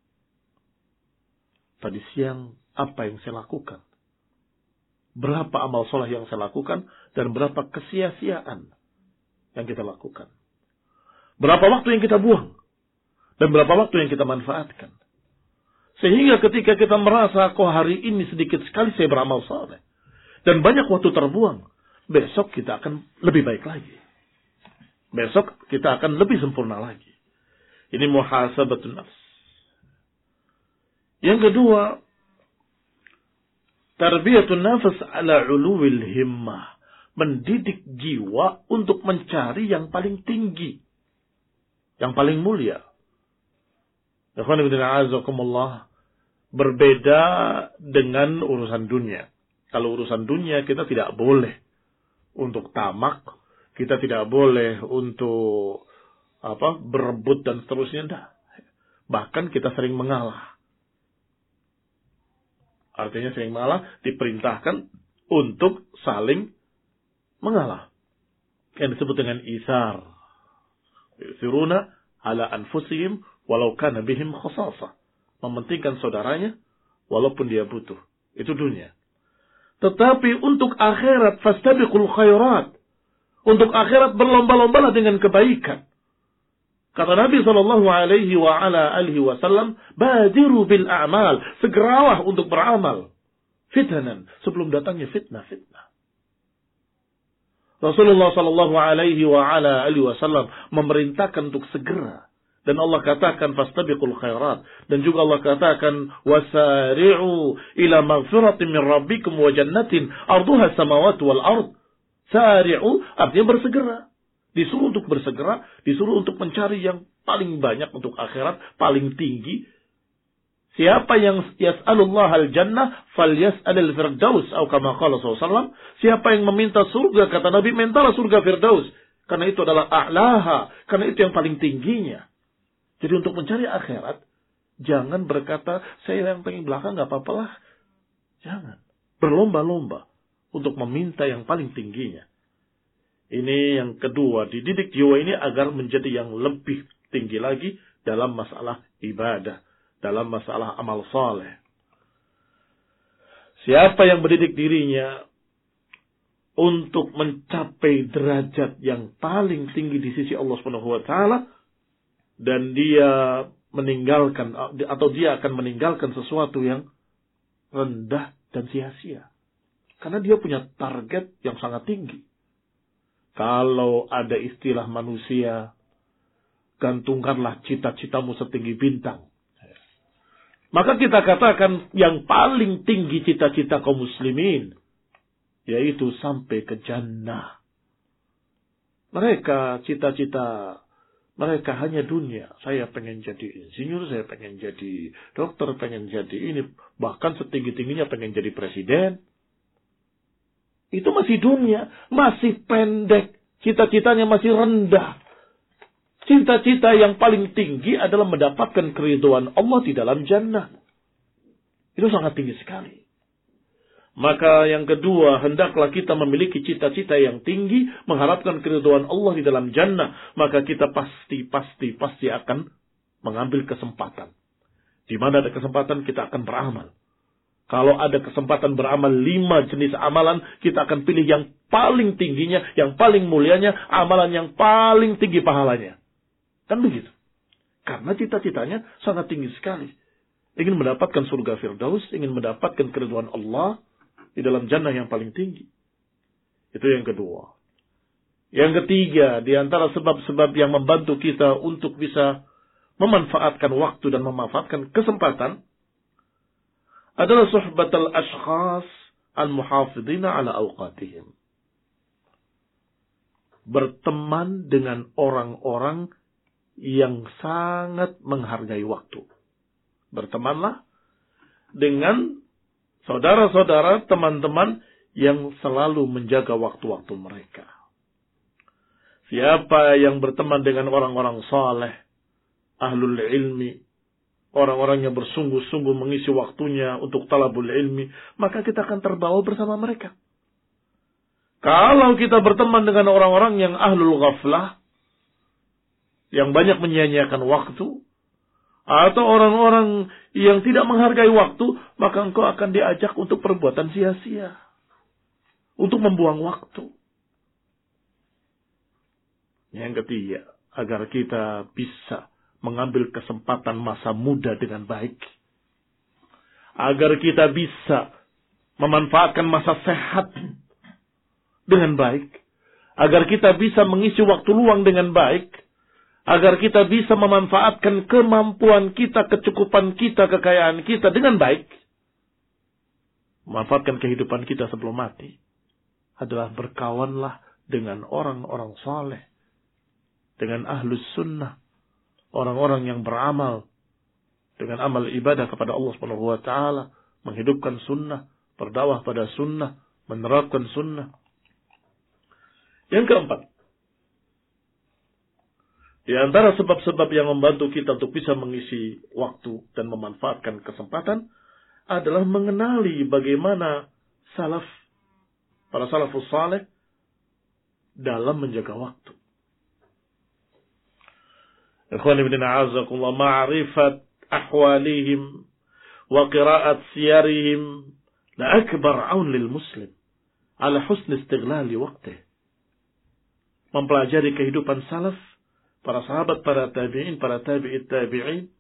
Tadi siang, apa yang saya lakukan? Berapa amal soleh yang saya lakukan, dan berapa kesia-siaan yang kita lakukan? Berapa waktu yang kita buang, dan berapa waktu yang kita manfaatkan? Sehingga ketika kita merasa, kok hari ini sedikit sekali saya beramal soleh, dan banyak waktu terbuang, besok kita akan lebih baik lagi. Besok kita akan lebih sempurna lagi. Ini muhasabatun nafs. Yang kedua, tarbiyatun nafs ala uluwil himmah. Mendidik jiwa untuk mencari yang paling tinggi, yang paling mulia. Berbeda dengan urusan dunia. Kalau urusan dunia kita tidak boleh untuk tamak, kita tidak boleh untuk apa berebut dan seterusnya. Enggak. Bahkan kita sering mengalah. Artinya sering mengalah diperintahkan untuk saling mengalah. Yang disebut dengan isar. Yusiruna ala anfusihim walau kana bihim khasasah. Mementingkan saudaranya walaupun dia butuh. Itu dunia. Tetapi untuk akhirat, fastabiqul khairat. Untuk akhirat berlomba-lombalah dengan kebaikan. Kata Nabi sallallahu alaihi wa ala alihi wasallam, badiru bil a'mal. Segeralah untuk beramal. Fitanan. Sebelum datangnya fitnah-fitnah. Rasulullah sallallahu alaihi wa ala alihi wasallam memerintahkan untuk segera. Dan Allah katakan fastabiqul khairat. Dan juga Allah katakan wasari'u ila maghfiratin min rabbikum wa jannatin arduha samawati wal ard. Sari'u artinya bersegera. Disuruh untuk bersegera, disuruh untuk mencari yang paling banyak untuk akhirat, paling tinggi. Siapa yang yas'alullah al-jannah falyas'alil firdaus atau kama qala sallallahu alaihi wasallam. Siapa yang meminta surga, kata Nabi, mintalah surga firdaus. Karena itu adalah a'laha, karena itu yang paling tingginya. Jadi untuk mencari akhirat, jangan berkata, saya yang pengen belakang, gak apa-apalah. Jangan. Berlomba-lomba untuk meminta yang paling tingginya. Ini yang kedua, dididik jiwa ini agar menjadi yang lebih tinggi lagi dalam masalah ibadah, dalam masalah amal saleh. Siapa yang mendidik dirinya untuk mencapai derajat yang paling tinggi di sisi Allah Subhanahu wa taala, dan dia meninggalkan atau dia akan meninggalkan sesuatu yang rendah dan sia-sia. Karena dia punya target yang sangat tinggi. Kalau ada istilah manusia, gantungkanlah cita-citamu setinggi bintang. Maka kita katakan yang paling tinggi cita-cita kaum muslimin, yaitu sampai ke jannah. Mereka cita-cita mereka hanya dunia. Saya pengen jadi insinyur, saya pengen jadi dokter, pengen jadi ini. Bahkan setinggi-tingginya pengen jadi presiden. Itu masih dunia. Masih pendek. Cita-citanya masih rendah. Cita-cita yang paling tinggi adalah mendapatkan keridhaan Allah di dalam jannah. Itu sangat tinggi sekali. Maka yang kedua, hendaklah kita memiliki cita-cita yang tinggi, mengharapkan keridhaan Allah di dalam jannah. Maka kita pasti, pasti, pasti akan mengambil kesempatan. Di mana ada kesempatan, kita akan beramal. Kalau ada kesempatan beramal lima jenis amalan, kita akan pilih yang paling tingginya, yang paling mulianya, amalan yang paling tinggi pahalanya. Kan begitu. Karena cita-citanya sangat tinggi sekali. Ingin mendapatkan surga Firdaus, ingin mendapatkan keridhaan Allah di dalam jannah yang paling tinggi. Itu yang kedua. Yang ketiga, di antara sebab-sebab yang membantu kita untuk bisa memanfaatkan waktu dan memanfaatkan kesempatan adalah suhbatul ashkhas al-muhafidhina ala awqatihim. Berteman dengan orang-orang yang sangat menghargai waktu. Bertemanlah dengan saudara-saudara, teman-teman yang selalu menjaga waktu-waktu mereka. Siapa yang berteman dengan orang-orang saleh, ahlul ilmi, orang-orang yang bersungguh-sungguh mengisi waktunya untuk talabul ilmi, maka kita akan terbawa bersama mereka. Kalau kita berteman dengan orang-orang yang ahlul ghaflah, yang banyak menyia-nyiakan waktu, atau orang-orang yang tidak menghargai waktu, maka engkau akan diajak untuk perbuatan sia-sia, untuk membuang waktu. Yang ketiga, agar kita bisa mengambil kesempatan masa muda dengan baik, agar kita bisa memanfaatkan masa sehat dengan baik, agar kita bisa mengisi waktu luang dengan baik, agar kita bisa memanfaatkan kemampuan kita, kecukupan kita, kekayaan kita dengan baik, memanfaatkan kehidupan kita sebelum mati, adalah berkawanlah dengan orang-orang saleh, dengan ahlus sunnah, orang-orang yang beramal dengan amal ibadah kepada Allah Subhanahu wa taala, menghidupkan sunnah, berdakwah pada sunnah, menerapkan sunnah. Yang keempat, di antara sebab-sebab yang membantu kita untuk bisa mengisi waktu dan memanfaatkan kesempatan adalah mengenali bagaimana salaf, para salafus saleh dalam menjaga waktu. Ikhwani bin a'azakumullah, ma'rifat ahwalihim wa qira'at siyarihim la akbar aun lil muslim ala husn istighlali waqtih. Mempelajari kehidupan salaf, para sahabat, para tabi'in, para tabi'it tabi'in,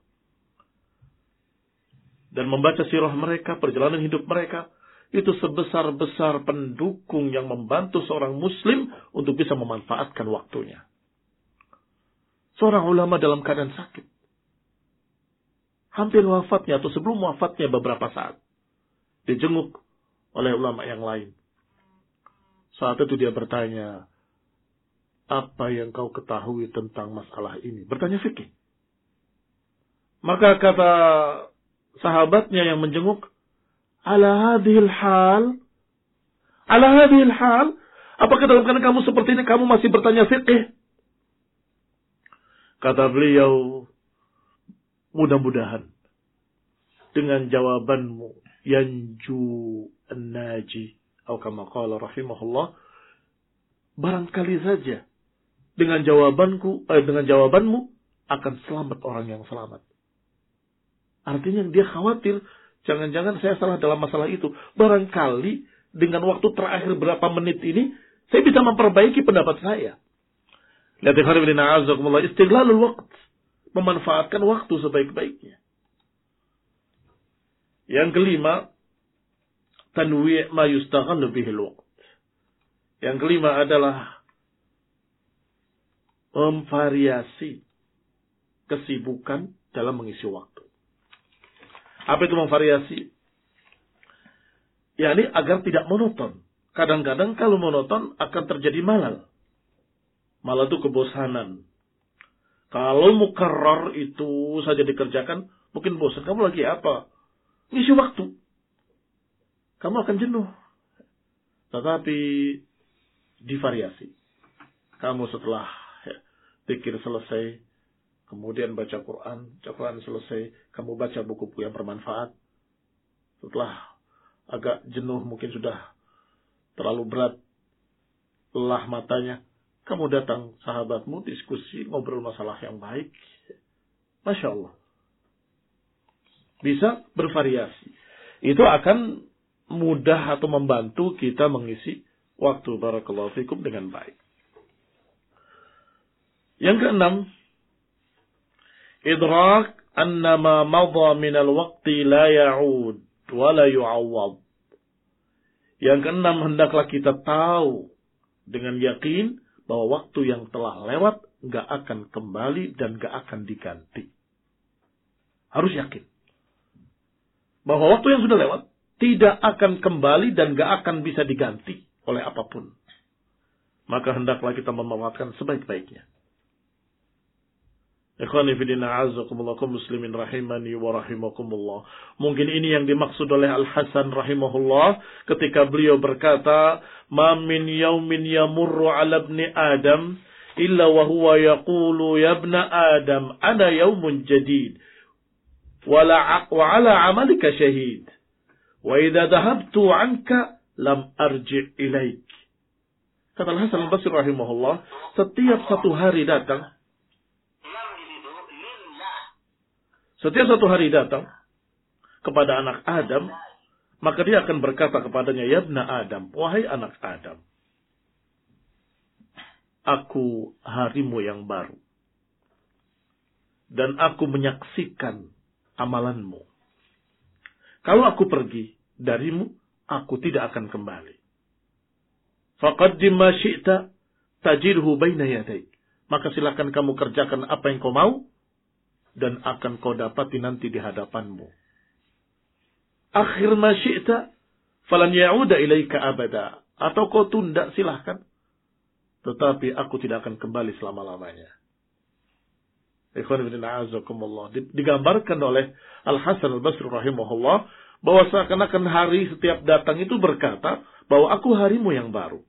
dan membaca sirah mereka, perjalanan hidup mereka, itu sebesar-besar pendukung yang membantu seorang muslim untuk bisa memanfaatkan waktunya. Seorang ulama dalam keadaan sakit, hampir wafatnya atau sebelum wafatnya beberapa saat, dijenguk oleh ulama yang lain. Saat itu dia bertanya, apa yang kau ketahui tentang masalah ini? Bertanya fikih. Maka kata sahabatnya yang menjenguk, ala hadhil hal, ala hadhil hal, apakah dalam keadaan kamu seperti ini kamu masih bertanya fikih? Kata beliau, mudah-mudahan dengan jawabanmu yanju an-naji, atau kama qala rahimahullah, barangkali saja dengan jawabanku, eh, dengan jawabanmu akan selamat orang yang selamat. Artinya dia khawatir, jangan-jangan saya salah dalam masalah itu. Barangkali dengan waktu terakhir berapa menit ini, saya bisa memperbaiki pendapat saya. Lihat ikhwan a'azakumullah, istiglalul waqt, memanfaatkan waktu sebaik-baiknya. Yang kelima, tanwi' ma yustaghallu bihil waqt. Yang kelima adalah memvariasi kesibukan dalam mengisi waktu. Apa itu memvariasi? Ya, ini agar tidak monoton. Kadang-kadang kalau monoton akan terjadi malal. Malal itu kebosanan. Kalau mukarrar itu saja dikerjakan, mungkin bosan. Kamu lagi apa? Ngisi waktu. Kamu akan jenuh. Tetapi divariasi. Kamu setelah zikir selesai, kemudian baca Quran, baca Quran selesai, kamu baca buku-buku yang bermanfaat. Setelah agak jenuh, mungkin sudah terlalu berat, lelah matanya, kamu datang sahabatmu, diskusi, ngobrol masalah yang baik. Masya Allah. Bisa bervariasi. Itu akan mudah atau membantu kita mengisi waktu barakallahu fikum dengan baik. Yang keenam, idrak annama madha minal waqti la ya'ud wa la yu'awwad. Yang keenam, hendaklah kita tahu dengan yakin bahwa waktu yang telah lewat gak akan kembali dan gak akan diganti. Harus yakin bahwa waktu yang sudah lewat tidak akan kembali dan gak akan bisa diganti oleh apapun. Maka hendaklah kita memanfaatkan sebaik-baiknya. Ikhwani fillah, a'azzakumullah, kaum muslimin rahimani wa rahimakumullah. Mungkin ini yang dimaksud oleh Al-Hasan rahimahullah ketika beliau berkata, "Ma min yaumin yamurru 'ala ibni Adam illa wa huwa yaqulu ya ibna Adam ana yaumun jadid wa la wa 'ala 'amalika shahid wa idza dhahabtu 'anka lam arji' ilaik." Kata Al-Hasan Al-Basri rahimahullah, setiap satu hari datang Setiap satu hari datang kepada anak Adam, maka dia akan berkata kepadanya, "Ya ibna Adam, wahai anak Adam, aku harimu yang baru. Dan aku menyaksikan amalanmu. Kalau aku pergi darimu, aku tidak akan kembali. Faqaddim ma syi'ta tajidhu baina yadayk." Maka silakan kamu kerjakan apa yang kau mau, dan akan kau dapati nanti di hadapanmu. Akhir ma syi'ta falan ya'uda ilaika abada. Atau kau tunda, silahkan. Tetapi aku tidak akan kembali selama-lamanya. Ikhwan fillah, a'azzakumullah. Digambarkan oleh Al-Hasan Al-Basri rahimahullah bahwa seakan-akan hari setiap datang itu berkata bahwa aku harimu yang baru.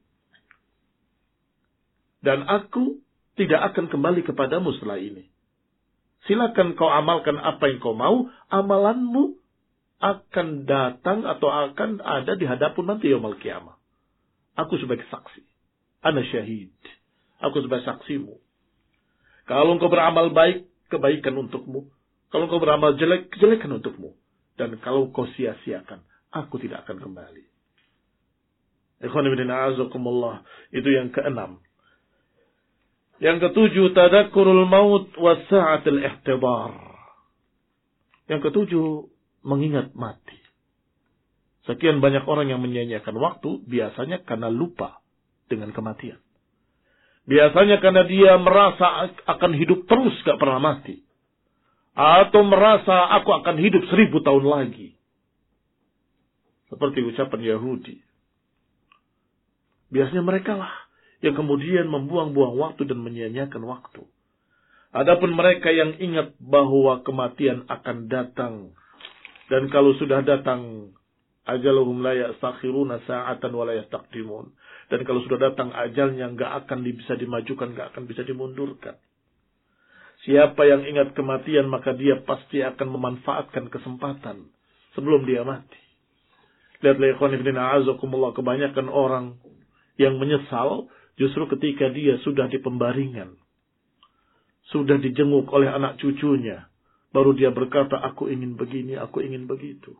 Dan aku tidak akan kembali kepadamu setelah ini. Silakan kau amalkan apa yang kau mau, amalanmu akan datang atau akan ada di hadapan nanti yaumul qiyamah. Aku sebagai saksi. Ana syahid. Aku sebagai saksimu. Kalau engkau beramal baik, kebaikan untukmu. Kalau engkau beramal jelek, kejelekan untukmu. Dan kalau kau sia-siakan, aku tidak akan kembali. Ikhwan fillah, a'azzakumullah. Itu yang keenam. Yang ketujuh, tadakkurul maut wa sa'atul ihtidar. Yang ketujuh, mengingat mati. Sekian banyak orang yang menyia-nyiakan waktu, biasanya karena lupa dengan kematian. Biasanya karena dia merasa akan hidup terus, gak pernah mati. Atau merasa aku akan hidup seribu tahun lagi. Seperti ucapan Yahudi. Biasanya mereka lah yang kemudian membuang-buang waktu dan menyia-nyiakan waktu. Adapun mereka yang ingat bahwa kematian akan datang. Dan kalau sudah datang, ajaluhum la yastakhiruna sa'atan wa la yastaqdimun. Dan kalau sudah datang ajalnya, nggak akan bisa dimajukan, nggak akan bisa dimundurkan. Siapa yang ingat kematian, maka dia pasti akan memanfaatkan kesempatan sebelum dia mati. Lihatlah ikhwan fillah, a'azzakumullah, kebanyakan orang yang menyesal justru ketika dia sudah di pembaringan, sudah dijenguk oleh anak cucunya, baru dia berkata, aku ingin begini, aku ingin begitu.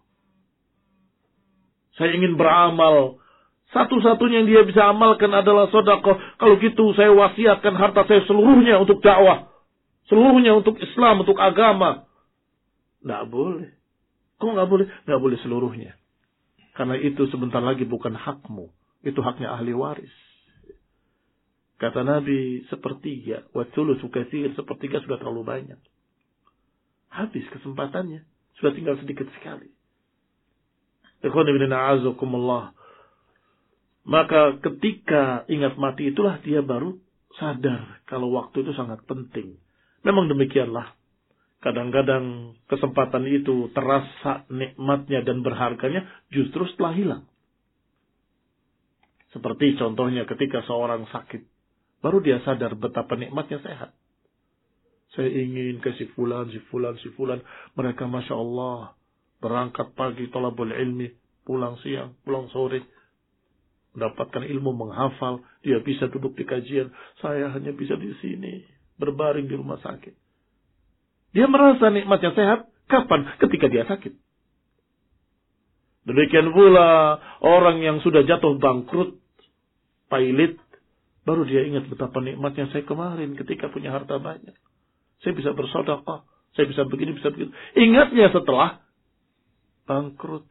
Saya ingin beramal. Satu-satunya yang dia bisa amalkan adalah sedekah. Kalau gitu saya wasiatkan harta saya seluruhnya untuk dakwah. Seluruhnya untuk Islam, untuk agama. Nggak boleh. Kok nggak boleh? Nggak boleh seluruhnya. Karena itu sebentar lagi bukan hakmu. Itu haknya ahli waris. Kata Nabi, sepertiga. Wa thulutsu katsir, sepertiga sudah terlalu banyak. Habis kesempatannya. Sudah tinggal sedikit sekali. Ikhwan fillah, a'azzakumullah. Maka ketika ingat mati itulah dia baru sadar kalau waktu itu sangat penting. Memang demikianlah. Kadang-kadang kesempatan itu terasa nikmatnya dan berharganya justru setelah hilang. Seperti contohnya ketika seorang sakit. Baru dia sadar betapa nikmatnya sehat. Saya ingin ke si fulan, si fulan, si fulan. Mereka Masya Allah berangkat pagi thalabul ilmi. Pulang siang, pulang sore. Mendapatkan ilmu, menghafal. Dia bisa duduk di kajian. Saya hanya bisa di sini. Berbaring di rumah sakit. Dia merasa nikmatnya sehat. Kapan? Ketika dia sakit. Demikian pula orang yang sudah jatuh bangkrut. Pailit. Baru dia ingat betapa nikmatnya saya kemarin ketika punya harta banyak. Saya bisa bersedekah. Saya bisa begini, bisa begitu. Ingatnya setelah bangkrut.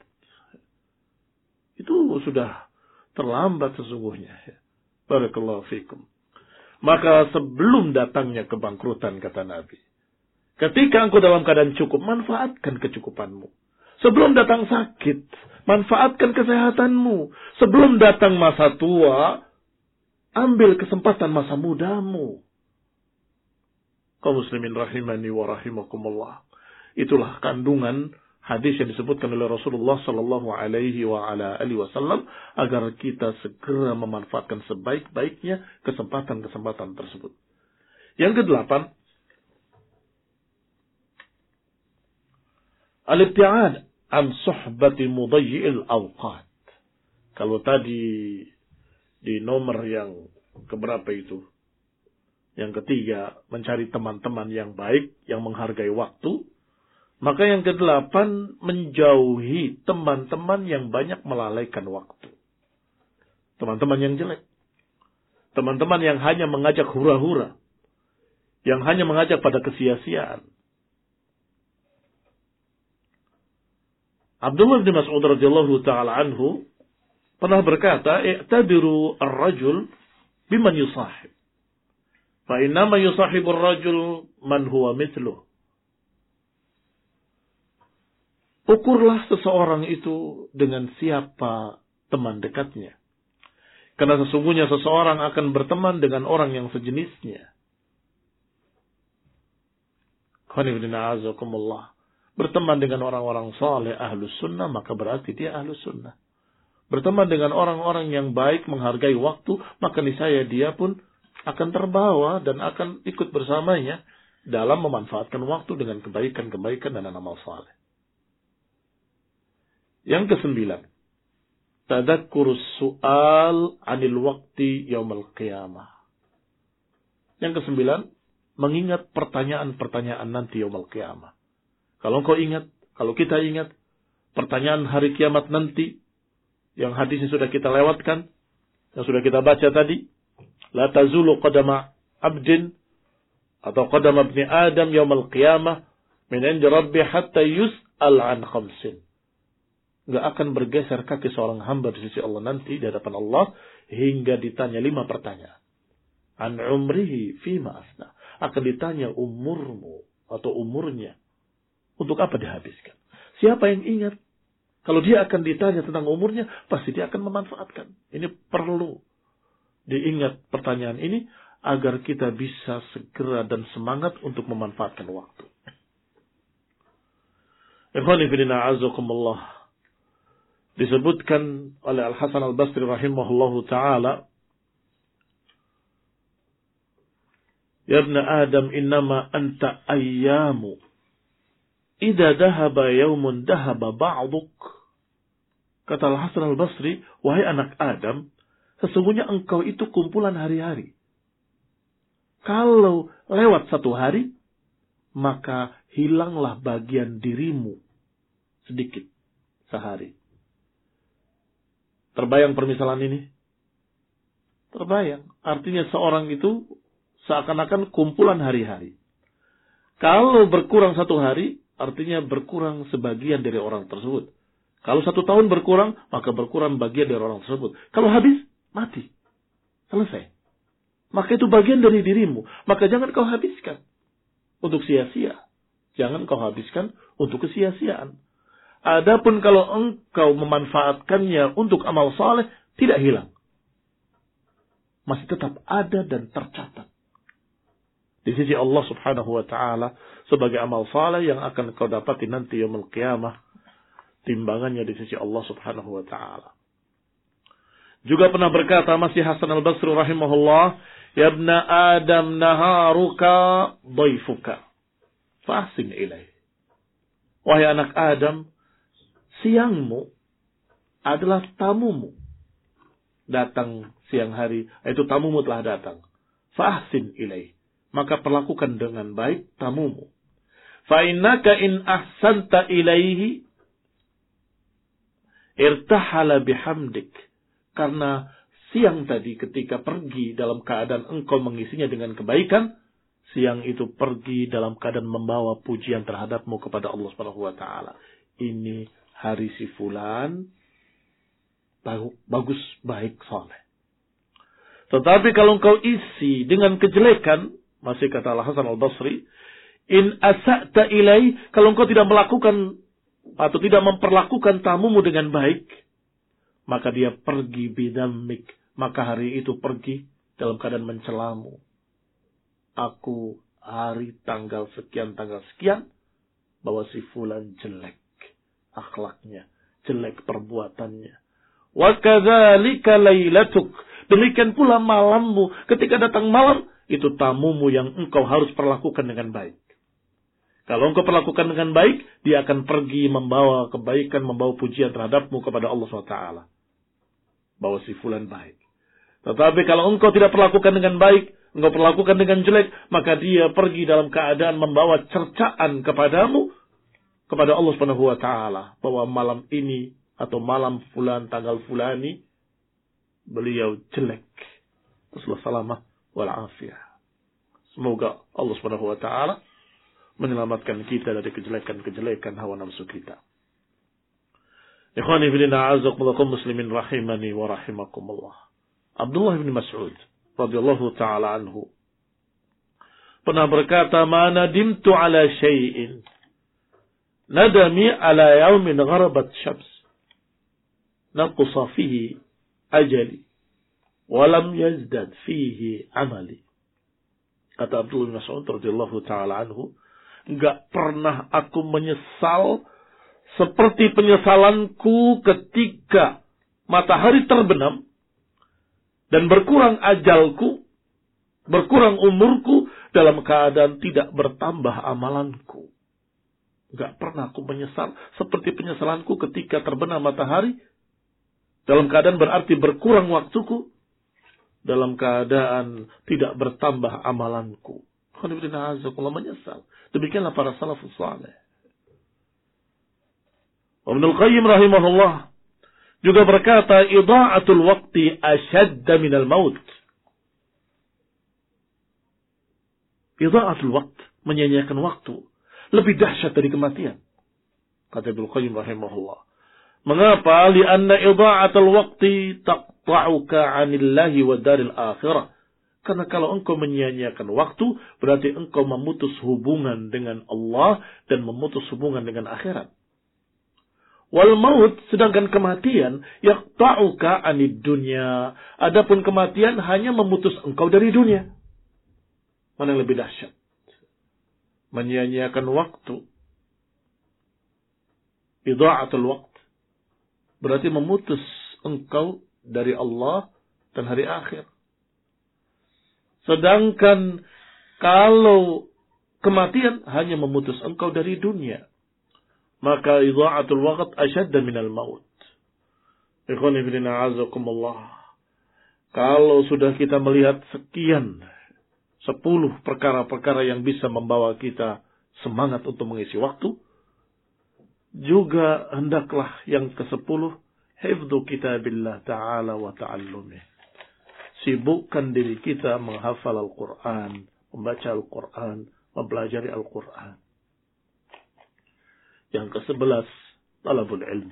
Itu sudah terlambat sesungguhnya. Barakallahu fikum. Maka sebelum datangnya kebangkrutan, kata Nabi, ketika engkau dalam keadaan cukup, manfaatkan kecukupanmu. Sebelum datang sakit, manfaatkan kesehatanmu. Sebelum datang masa tua, ambil kesempatan masa mudamu. Kaum muslimin rahimani wa rahimakumullah. Itulah kandungan hadis yang disebutkan oleh Rasulullah sallallahu alaihi wa ala alihi wasallam agar kita segera memanfaatkan sebaik-baiknya kesempatan-kesempatan tersebut. Yang kedelapan, al-ibti'ad an suhbati mudayyi'il awqat. Kalau tadi di nomor yang keberapa itu? Yang ketiga, mencari teman-teman yang baik, yang menghargai waktu. Maka yang kedelapan, menjauhi teman-teman yang banyak melalaikan waktu. Teman-teman yang jelek. Teman-teman yang hanya mengajak hura-hura. Yang hanya mengajak pada kesia-siaan. Abdullah bin Mas'ud radhiyallahu ta'ala anhu pernah berkata, "I'tabiru ar-rajul biman yusahib. Fa innama yusahibu ar-rajul man huwa mithluh." Ukurlah seseorang itu dengan siapa teman dekatnya. Karena sesungguhnya seseorang akan berteman dengan orang yang sejenisnya. Qanifidina azakumullah. Berteman dengan orang-orang saleh ahlus sunnah, maka berarti dia ahlus sunnah. Berteman dengan orang-orang yang baik, menghargai waktu, maka niscaya dia pun akan terbawa dan akan ikut bersamanya dalam memanfaatkan waktu dengan kebaikan-kebaikan dan amal saleh. Yang kesembilan, tadakkurus su'al anil waqti yaumal qiyamah. Yang kesembilan, mengingat pertanyaan-pertanyaan nanti yaumal qiyamah. Kalau engkau ingat, kalau kita ingat, pertanyaan hari kiamat nanti, yang hadisnya sudah kita lewatkan, yang sudah kita baca tadi, la tazulu qadama abdin, atau qadama ibni Adam yaumal qiyamah, min indi rabbi hatta yus'al an khamsin. Enggak akan bergeser kaki seorang hamba di sisi Allah nanti, di hadapan Allah, hingga ditanya lima pertanyaan. An umrihi fima afna. Akan ditanya umurmu, atau umurnya. Untuk apa dihabiskan? Siapa yang ingat? Kalau dia akan ditanya tentang umurnya, pasti dia akan memanfaatkan. Ini perlu diingat pertanyaan ini, agar kita bisa segera dan semangat untuk memanfaatkan waktu. Ikhwani fillah azakumullah. Disebutkan oleh Al-Hasan Al-Basri rahimahullahu ta'ala, Ya ibn Adam innama anta ayyamu. Ida dahaba yaumun dahaba ba'duk. Kata Al-Hasan Al-Basri, wahai anak Adam, sesungguhnya engkau itu kumpulan hari-hari. Kalau lewat satu hari, maka hilanglah bagian dirimu sedikit sehari. Terbayang permisalan ini? Terbayang. Artinya seorang itu seakan-akan kumpulan hari-hari. Kalau berkurang satu hari, artinya berkurang sebagian dari orang tersebut. Kalau satu tahun berkurang, maka berkurang bagian dari orang tersebut. Kalau habis, mati. Selesai. Maka itu bagian dari dirimu. Maka jangan kau habiskan untuk sia-sia. Jangan kau habiskan untuk kesia-siaan. Adapun kalau engkau memanfaatkannya untuk amal saleh, tidak hilang. Masih tetap ada dan tercatat di sisi Allah subhanahu wa ta'ala sebagai amal saleh yang akan kau dapati nanti yaumul qiyamah, timbangannya di sisi Allah subhanahu wa ta'ala. Juga pernah berkata masih Hasan Al-Basri rahimahullah, Ya ibn Adam naharuka dhaifuka fahsin ilaih. Wahai anak Adam, siangmu adalah tamumu. Datang siang hari, itu tamumu telah datang. Fahsin ilaih. Maka perlakukan dengan baik tamumu. Fa innaka in ahsanta ilaihi irtahala bihamdik. Karena siang tadi ketika pergi dalam keadaan engkau mengisinya dengan kebaikan, siang itu pergi dalam keadaan membawa pujian terhadapmu kepada Allah Subhanahu wa taala. Ini hari si fulan bagus, baik, saleh. Tetapi kalau engkau isi dengan kejelekan, masih kata Al-Hasan Al-Basri, in asa'ta ilai, kalau engkau tidak melakukan atau tidak memperlakukan tamumu dengan baik, maka dia pergi bidamik, maka hari itu pergi dalam keadaan mencelamu. Aku hari tanggal sekian tanggal sekian bahwa si fulan jelek akhlaknya, jelek perbuatannya. Wa kadzalika lailatuk, demikian pula malammu, ketika datang malam itu tamumu yang engkau harus perlakukan dengan baik. Kalau engkau perlakukan dengan baik, dia akan pergi membawa kebaikan, membawa pujian terhadapmu kepada Allah subhanahu wa taala. Bahwa si fulan baik. Tetapi kalau engkau tidak perlakukan dengan baik, engkau perlakukan dengan jelek, maka dia pergi dalam keadaan membawa cercaan kepadamu, kepada Allah subhanahu wa taala. Bahwa malam ini, atau malam fulan, tanggal fulani, beliau jelek. Rasulullah salamah wal'afiyah. Semoga Allah subhanahu wa ta'ala menyelamatkan kita dari kejelekan-kejelekan hawa nafsu kita. Ikhwani fillah a'azakumullah muslimin rahimani wa rahimakumullah. Abdullah bin Mas'ud radhiyallahu ta'ala anhu pernah berkata, "Ma nadimtu ala syai'in nadami ala yaumin gharabat syams naqsa fihi ajali wa lam yazdad fihi amali." Kata Abdullah bin Mas'ud radhiyallahu ta'ala anhu, enggak pernah aku menyesal seperti penyesalanku ketika matahari terbenam dan berkurang ajalku, berkurang umurku dalam keadaan tidak bertambah amalanku. Enggak pernah aku menyesal seperti penyesalanku ketika terbenam matahari dalam keadaan berarti berkurang waktuku, dalam keadaan tidak bertambah amalanku. Alhamdulillah, menyesal. Demikianlah para salafus saleh. Ibnu Qayyim rahimahullah juga berkata, idha'atul waqti ashadda minal maut. Idha'atul waqti, menyia-nyiakan waktu, lebih dahsyat dari kematian. Kata Ibnu Qayyim rahimahullah. Mengapa? Lianna idha'atul waqti taqta'uka 'anillahi wa daril akhirah. Karena kalau engkau menyia-nyiakan waktu, berarti engkau memutus hubungan dengan Allah dan memutus hubungan dengan akhirat. Wal maut, sedangkan kematian, yaqta'uka 'anid dunya. Adapun kematian hanya memutus engkau dari dunia. Mana yang lebih dahsyat? Menyia-nyiakan waktu, idha'atul waqt, berarti memutus engkau dari Allah dan hari akhir. Sedangkan kalau kematian hanya memutus engkau dari dunia, maka idha'atul waqt asyadda minal maut. Ikhwani fillah a'azakumullah. Kalau sudah kita melihat sekian, sepuluh perkara-perkara yang bisa membawa kita semangat untuk mengisi waktu, juga hendaklah yang kesepuluh, hifdzu kitabillah ta'ala wa ta'allumih. Sibukkan diri kita menghafal Al-Quran, membaca Al-Quran, mempelajari Al-Quran. Yang kesebelas, talabul ilm.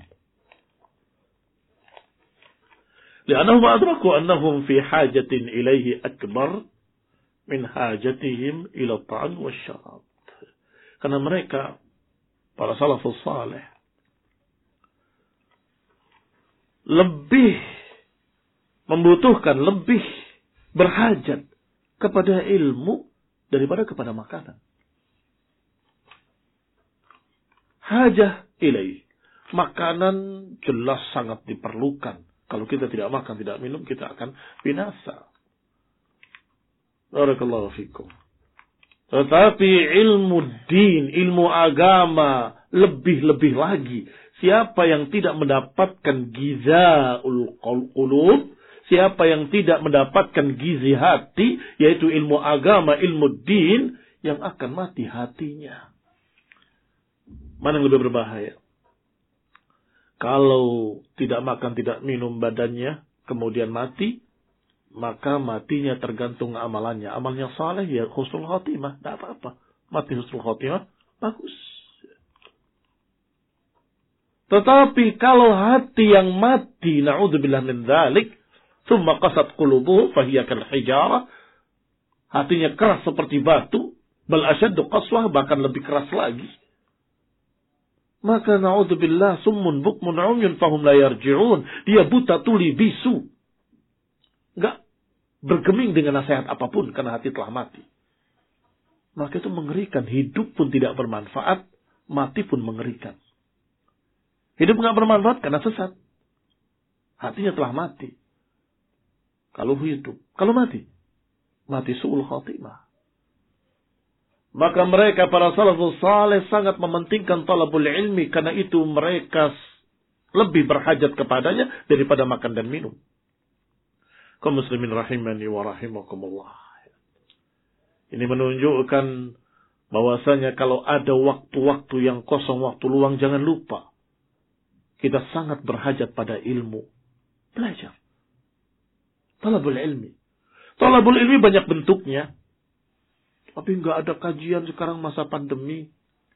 Li'annahum adraku annahum fi hajatin ilaihi akbar min hajatihim ila ta'am wa syarab. Karena mereka, para salafus salih, lebih membutuhkan, lebih berhajat kepada ilmu daripada kepada makanan. Hajah ilaih. Makanan jelas sangat diperlukan. Kalau kita tidak makan, tidak minum, kita akan binasa. Barakallahu fikum. Tetapi ilmu din, ilmu agama, lebih-lebih lagi. Siapa yang tidak mendapatkan gizaul qulub, siapa yang tidak mendapatkan gizi hati, yaitu ilmu agama, ilmu din, yang akan mati hatinya. Mana yang lebih berbahaya? Kalau tidak makan, tidak minum badannya, kemudian mati, maka matinya tergantung amalannya. Amalnya saleh ya husnul khotimah, tidak apa-apa. Mati husnul khotimah, bagus. Tetapi kalau hati yang mati, na'udzubillah min dzalik, tsumma qasat qulubuhum fahiya kal hijarah, hatinya keras seperti batu, bal asyaddu qaswah, bahkan lebih keras lagi. Maka na'udzubillah summun bukmun umyun fahum la yarji'un. Dia buta tuli bisu. Enggak bergeming dengan nasihat apapun karena hati telah mati. Maka itu mengerikan. Hidup pun tidak bermanfaat, mati pun mengerikan. Hidup enggak bermanfaat karena sesat. Hatinya telah mati. Kalau hidup, kalau mati, mati su'ul khatimah. Maka mereka para salafus saleh sangat mementingkan talabul ilmi. Karena itu mereka lebih berhajat kepadanya daripada makan dan minum. Kaum muslimin rahimani wa rahimakumullah. Ini menunjukkan bahwasanya kalau ada waktu-waktu yang kosong, waktu luang, jangan lupa. Kita sangat berhajat pada ilmu. Belajar. Talabul ilmi. Talabul ilmi banyak bentuknya. Tapi nggak ada kajian sekarang masa pandemi.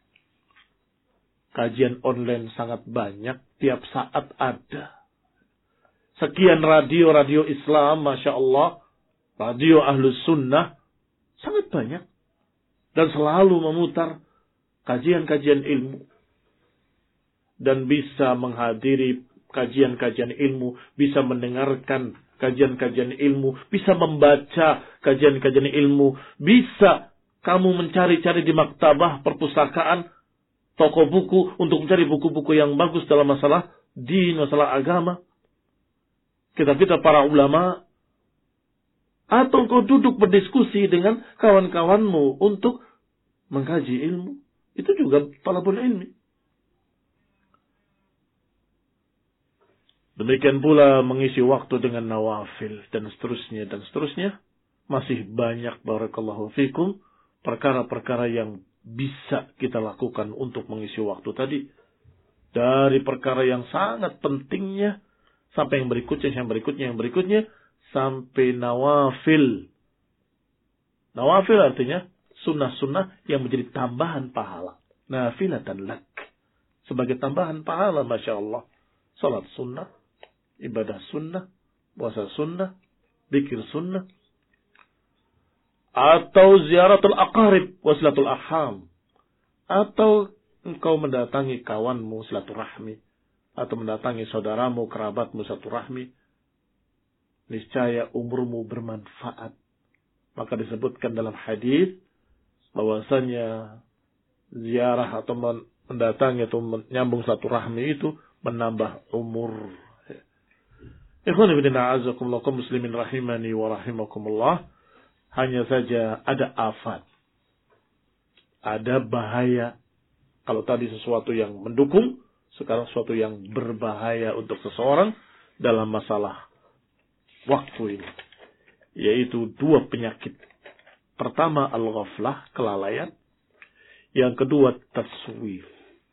Kajian online sangat banyak. Tiap saat ada. Sekian radio-radio Islam, Masya Allah. Radio Ahlus Sunnah. Sangat banyak. Dan selalu memutar kajian-kajian ilmu. Dan bisa menghadiri kajian-kajian ilmu. Bisa mendengarkan kajian-kajian ilmu. Bisa membaca kajian-kajian ilmu. Bisa kamu mencari-cari di maktabah, perpustakaan, toko buku untuk mencari buku-buku yang bagus dalam masalah din, masalah agama. Kitab-kitab para ulama. Atau kau duduk berdiskusi dengan kawan-kawanmu untuk mengkaji ilmu. Itu juga talabul ilmi. Demikian pula mengisi waktu dengan nawafil dan seterusnya dan seterusnya. Masih banyak barakallahu fikum perkara-perkara yang bisa kita lakukan untuk mengisi waktu tadi. Dari perkara yang sangat pentingnya, sampai yang berikutnya, yang berikutnya, yang berikutnya, sampai nawafil. Nawafil artinya sunnah-sunnah yang menjadi tambahan pahala. Nafilatan lak. Sebagai tambahan pahala, Masya Allah. Salat sunnah, ibadah sunnah, puasa sunnah, zikir sunnah. Atau ziaratul aqarib wasilatul arham. Atau engkau mendatangi kawanmu silaturahmi. Atau mendatangi saudaramu, kerabatmu silaturahmi. Niscaya umurmu bermanfaat. Maka disebutkan dalam hadis bahwasanya ziarah atau mendatangi atau menyambung silaturahmi itu menambah umur. Ikhwan fillah a'azzakumullah kaum muslimin rahimani wa rahimakumullah. Hanya saja ada afat. Ada bahaya. Kalau tadi sesuatu yang mendukung, sekarang sesuatu yang berbahaya untuk seseorang dalam masalah waktu ini. Yaitu dua penyakit. Pertama al-ghaflah, kelalaian. Yang kedua taswif.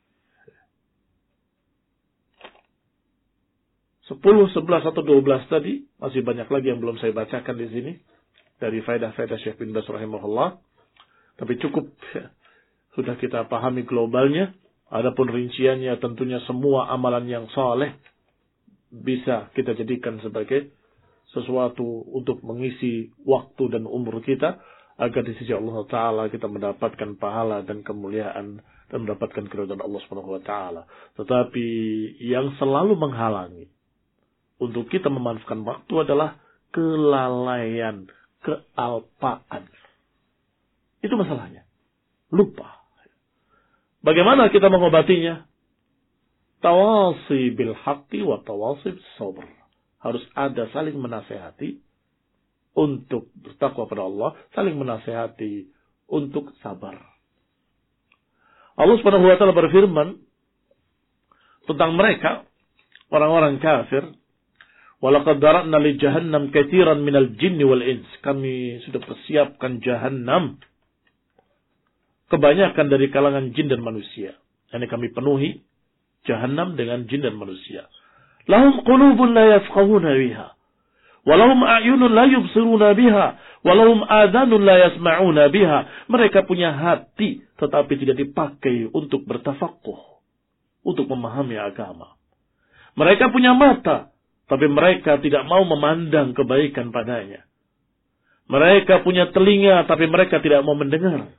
Sepuluh, sebelas, atau dua belas tadi, masih banyak lagi yang belum saya bacakan di sini. Dari faedah-faedah Syekh bin Baz rahimahullah. Tapi cukup ya, sudah kita pahami globalnya. Adapun rinciannya tentunya semua amalan yang saleh bisa kita jadikan sebagai sesuatu untuk mengisi waktu dan umur kita. Agar di sisi Allah Ta'ala kita mendapatkan pahala dan kemuliaan. Dan mendapatkan keridhaan Allah Subhanahu Wa Ta'ala. Tetapi yang selalu menghalangi untuk kita memanfaatkan waktu adalah kelalaian. Kealpaan. Itu masalahnya. Lupa. Bagaimana kita mengobatinya? Tawasi bil haqqi wa tawasi bis sabr. Harus ada saling menasehati untuk bertakwa pada Allah, saling menasehati untuk sabar. Allah Subhanahu wa taala berfirman tentang mereka, orang-orang kafir, Walaqad dara'na li jahannam katsiran minal jinni wal ins. Kami sudah persiapkan jahannam kebanyakan dari kalangan jin dan manusia. Yani kami penuhi jahannam dengan jin dan manusia. Lahum qulubun la yafqahuna biha Walahum a'yunun la yubsiruna biha, walahum adhanun la yasma'una biha. Mereka punya hati tetapi tidak dipakai untuk bertafaqquh, untuk memahami agama. Mereka punya mata tapi mereka tidak mau memandang kebaikan padanya. Mereka punya telinga tapi mereka tidak mau mendengar.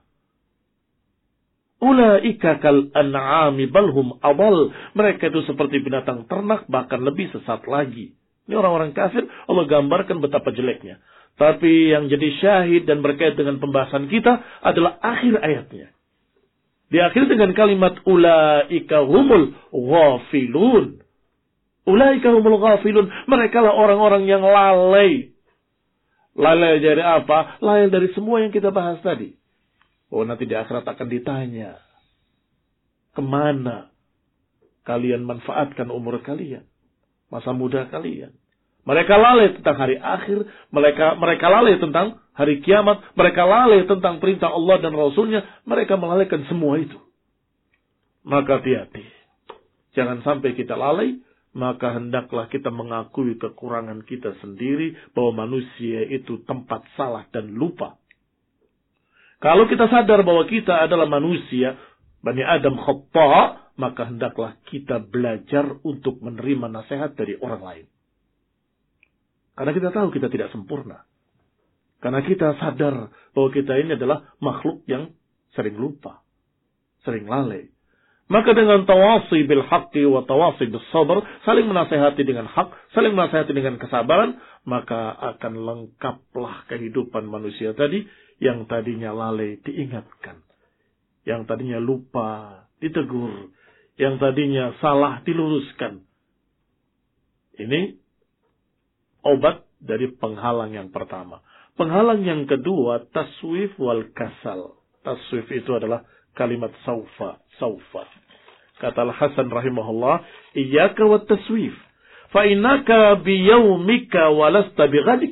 Ulaika kal an'ami balhum adall. Mereka itu seperti binatang ternak, bahkan lebih sesat lagi. Ini orang-orang kafir, Allah gambarkan betapa jeleknya. Tapi yang jadi syahid dan berkait dengan pembahasan kita adalah akhir ayatnya. Diakhiri dengan kalimat ulaika humul ghafilun. Ulaika humul ghafilun. Mereka lah orang-orang yang lalai. Lalai dari apa? Lalai dari semua yang kita bahas tadi. Oh, nanti di akhirat akan ditanya. Kemana kalian manfaatkan umur kalian? Masa muda kalian? Mereka lalai tentang hari akhir. Mereka mereka lalai tentang hari kiamat. Mereka lalai tentang perintah Allah dan Rasulnya. Mereka melalaikan semua itu. Maka hati-hati. Jangan sampai kita lalai. Maka hendaklah kita mengakui kekurangan kita sendiri. Bahwa manusia itu tempat salah dan lupa. Kalau kita sadar bahwa kita adalah manusia. Bani Adam khata'. Maka hendaklah kita belajar untuk menerima nasihat dari orang lain. Karena kita tahu kita tidak sempurna. Karena kita sadar bahwa kita ini adalah makhluk yang sering lupa. Sering lalai. Maka dengan tawasi bil haqqi wa tawasi bis sabr, saling menasihati dengan hak, saling menasihati dengan kesabaran, maka akan lengkaplah kehidupan manusia tadi yang tadinya lalai diingatkan, yang tadinya lupa ditegur, yang tadinya salah diluruskan. Ini obat dari penghalang yang pertama. Penghalang yang kedua, taswif wal kasal. Taswif itu adalah kalimat saufa, saufa. Kata Al-Hasan rahimahullah, iyyaka wat taswif, fa innaka biyaumika walasta bighadik.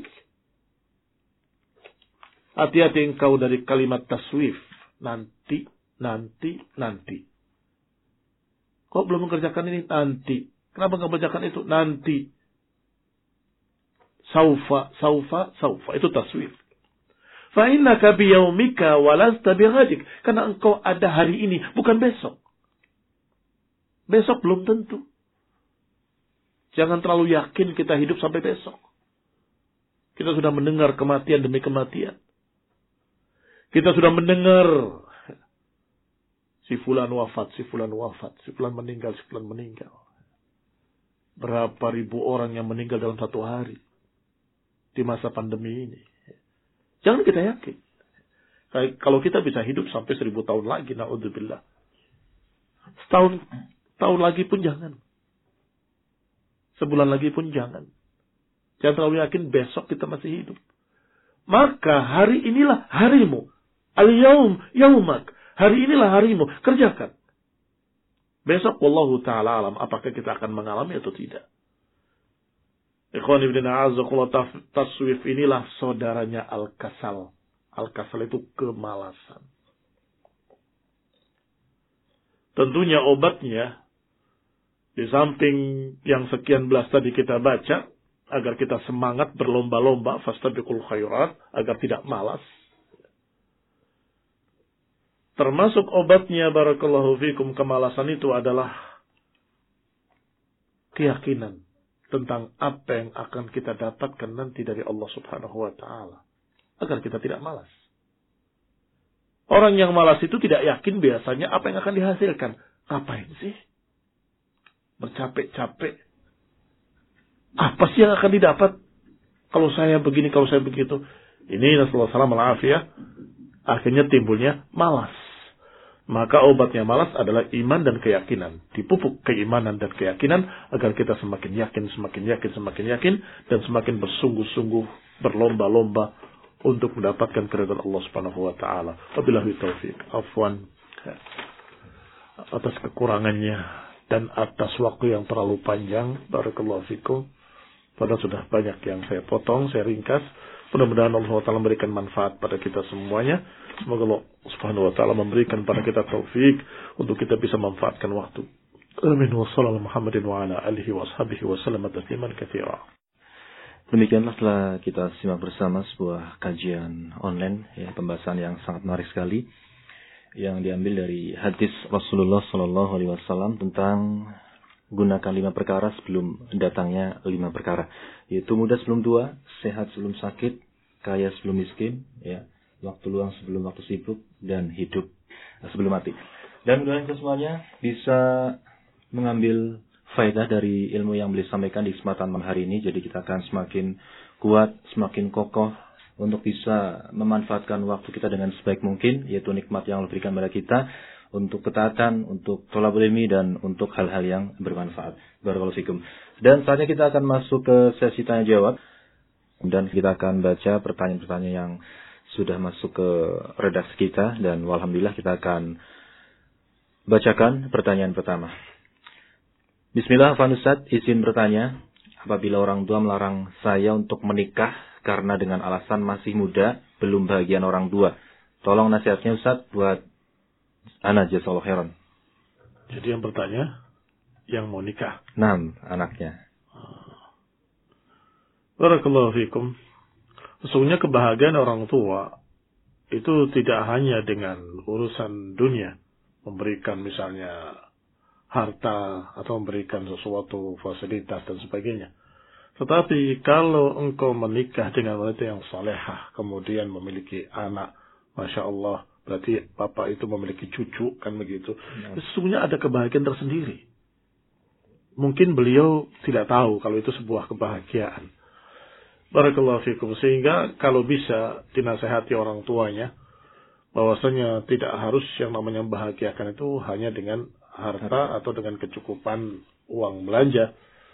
Hati-hati engkau dari kalimat taswif, nanti, nanti, nanti. Kok belum mengerjakan ini? Nanti. Kenapa enggak mengerjakan itu? Nanti. Saufa, saufa, saufa. Itu taswif. Fa innaka biyaumika walasta bighadik. Karena engkau ada hari ini, bukan besok. Besok belum tentu. Jangan terlalu yakin kita hidup sampai besok. Kita sudah mendengar kematian demi kematian. Kita sudah mendengar si fulan wafat, si fulan wafat, si fulan meninggal, si fulan meninggal. Berapa ribu orang yang meninggal dalam satu hari di masa pandemi ini. Jangan kita yakin. Kalau kita bisa hidup sampai seribu tahun lagi, na'udzubillah. Setahun tahun lagi pun jangan. Sebulan lagi pun jangan. Jangan terlalu yakin besok kita masih hidup. Maka hari inilah harimu. Al-yaum yaumak. Hari inilah harimu. Kerjakan. Besok wallahu ta'ala alam. Apakah kita akan mengalami atau tidak. Ikhwan ibn a'azakullah, taswif inilah saudaranya al-kasal. Al-kasal itu kemalasan. Tentunya obatnya, di samping yang sekian belas tadi kita baca, agar kita semangat berlomba-lomba, fastabiqul khairat, agar tidak malas. Termasuk obatnya, barakallahu fikum, kemalasan itu adalah keyakinan tentang apa yang akan kita dapatkan nanti dari Allah subhanahu wa ta'ala. Agar kita tidak malas. Orang yang malas itu tidak yakin biasanya apa yang akan dihasilkan. Ngapain sih? Bercapek-capek. Apa sih yang akan didapat? Kalau saya begini, kalau saya begitu. Ini Rasulullah shallallahu alaihi wasallam akhirnya timbulnya malas. Maka obatnya malas adalah iman dan keyakinan. Dipupuk keimanan dan keyakinan agar kita semakin yakin, semakin yakin, semakin yakin. Dan semakin bersungguh-sungguh, berlomba-lomba untuk mendapatkan keridhaan Allah subhanahu wa ta'ala. Wabillahi taufiq. Afwan atas kekurangannya dan atas waktu yang terlalu panjang. Barakallahu fikum. Padahal sudah banyak yang saya potong, saya ringkas. Mudah-mudahan Allah Ta'ala memberikan manfaat pada kita semuanya. Semoga Allah Subhanahu Wa Ta'ala memberikan pada kita taufik untuk kita bisa memanfaatkan waktu. Amin. Wa sallallahu Muhammadin wa ala alihi wa ashabihi wa sallam tasliman katsira. Demikianlah setelah kita simak bersama sebuah kajian online, ya, pembahasan yang sangat menarik sekali yang diambil dari hadis Rasulullah Shallallahu Alaihi Wasallam tentang gunakan lima perkara sebelum datangnya lima perkara, yaitu muda sebelum tua, sehat sebelum sakit, kaya sebelum miskin, ya, waktu luang sebelum waktu sibuk, dan hidup sebelum mati. Dan mudah-mudahan kita semuanya bisa mengambil faedah dari ilmu yang beliau sampaikan di kesempatan malam hari ini. Jadi kita akan semakin kuat, semakin kokoh untuk bisa memanfaatkan waktu kita dengan sebaik mungkin, yaitu nikmat yang Allah berikan kepada kita untuk ketaatan, untuk thalabul ilmi, dan untuk hal-hal yang bermanfaat. Barakallahu fikum. Dan saatnya kita akan masuk ke sesi tanya jawab, dan kita akan baca pertanyaan-pertanyaan yang sudah masuk ke redaksi kita, dan alhamdulillah kita akan bacakan pertanyaan pertama. Bismillah, Afan Ustaz, izin bertanya, apabila orang tua melarang saya untuk menikah karena dengan alasan masih muda, belum bahagian orang tua, tolong nasihatnya Ustaz buat ana jazakallahu khairan. Jadi yang bertanya, yang mau nikah. Naam, anaknya. Barakallahu fikum. Sesungguhnya kebahagiaan orang tua itu tidak hanya dengan urusan dunia, memberikan misalnya harta atau memberikan sesuatu fasilitas dan sebagainya. Tetapi kalau engkau menikah dengan wanita yang salehah, kemudian memiliki anak, Masya Allah, berarti bapak itu memiliki cucu, kan begitu. Ya. Sesungguhnya ada kebahagiaan tersendiri. Mungkin beliau tidak tahu kalau itu sebuah kebahagiaan. Barakallahu fikum. Sehingga kalau bisa dinasehati orang tuanya, bahwasanya tidak harus yang namanya membahagiakan itu hanya dengan harta atau dengan kecukupan uang belanja,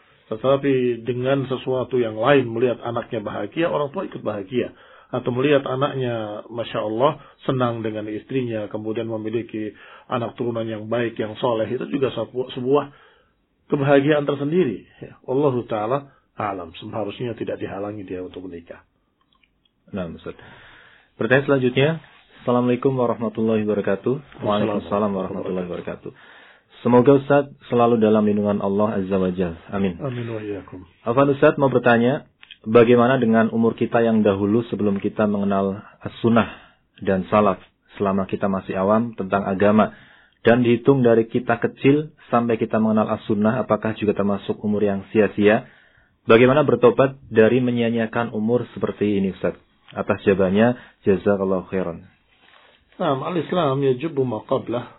tetapi dengan sesuatu yang lain, melihat anaknya bahagia, orang tua ikut bahagia. Atau melihat anaknya, Masya Allah, senang dengan istrinya, kemudian memiliki anak turunan yang baik, yang soleh, itu juga sebuah kebahagiaan tersendiri. Allah Ta'ala alam, seharusnya tidak dihalangi dia untuk menikah. Nah, Ustaz. Pertanyaan selanjutnya. Assalamualaikum warahmatullahi wabarakatuh. Waalaikumsalam warahmatullahi wabarakatuh. Semoga Ustaz selalu dalam lindungan Allah Azza wa Jalla. Amin. Amin wa iyyakum. Afan Ustaz mau bertanya, bagaimana dengan umur kita yang dahulu sebelum kita mengenal as-sunnah dan salaf, selama kita masih awam tentang agama, dan dihitung dari kita kecil sampai kita mengenal as-sunnah, apakah juga termasuk umur yang sia-sia? Bagaimana bertobat dari menyia-nyiakan umur seperti ini Ustaz? Atas jawabannya, jazakallahu khairan. Nah, al-Islam yajibu ma qablah.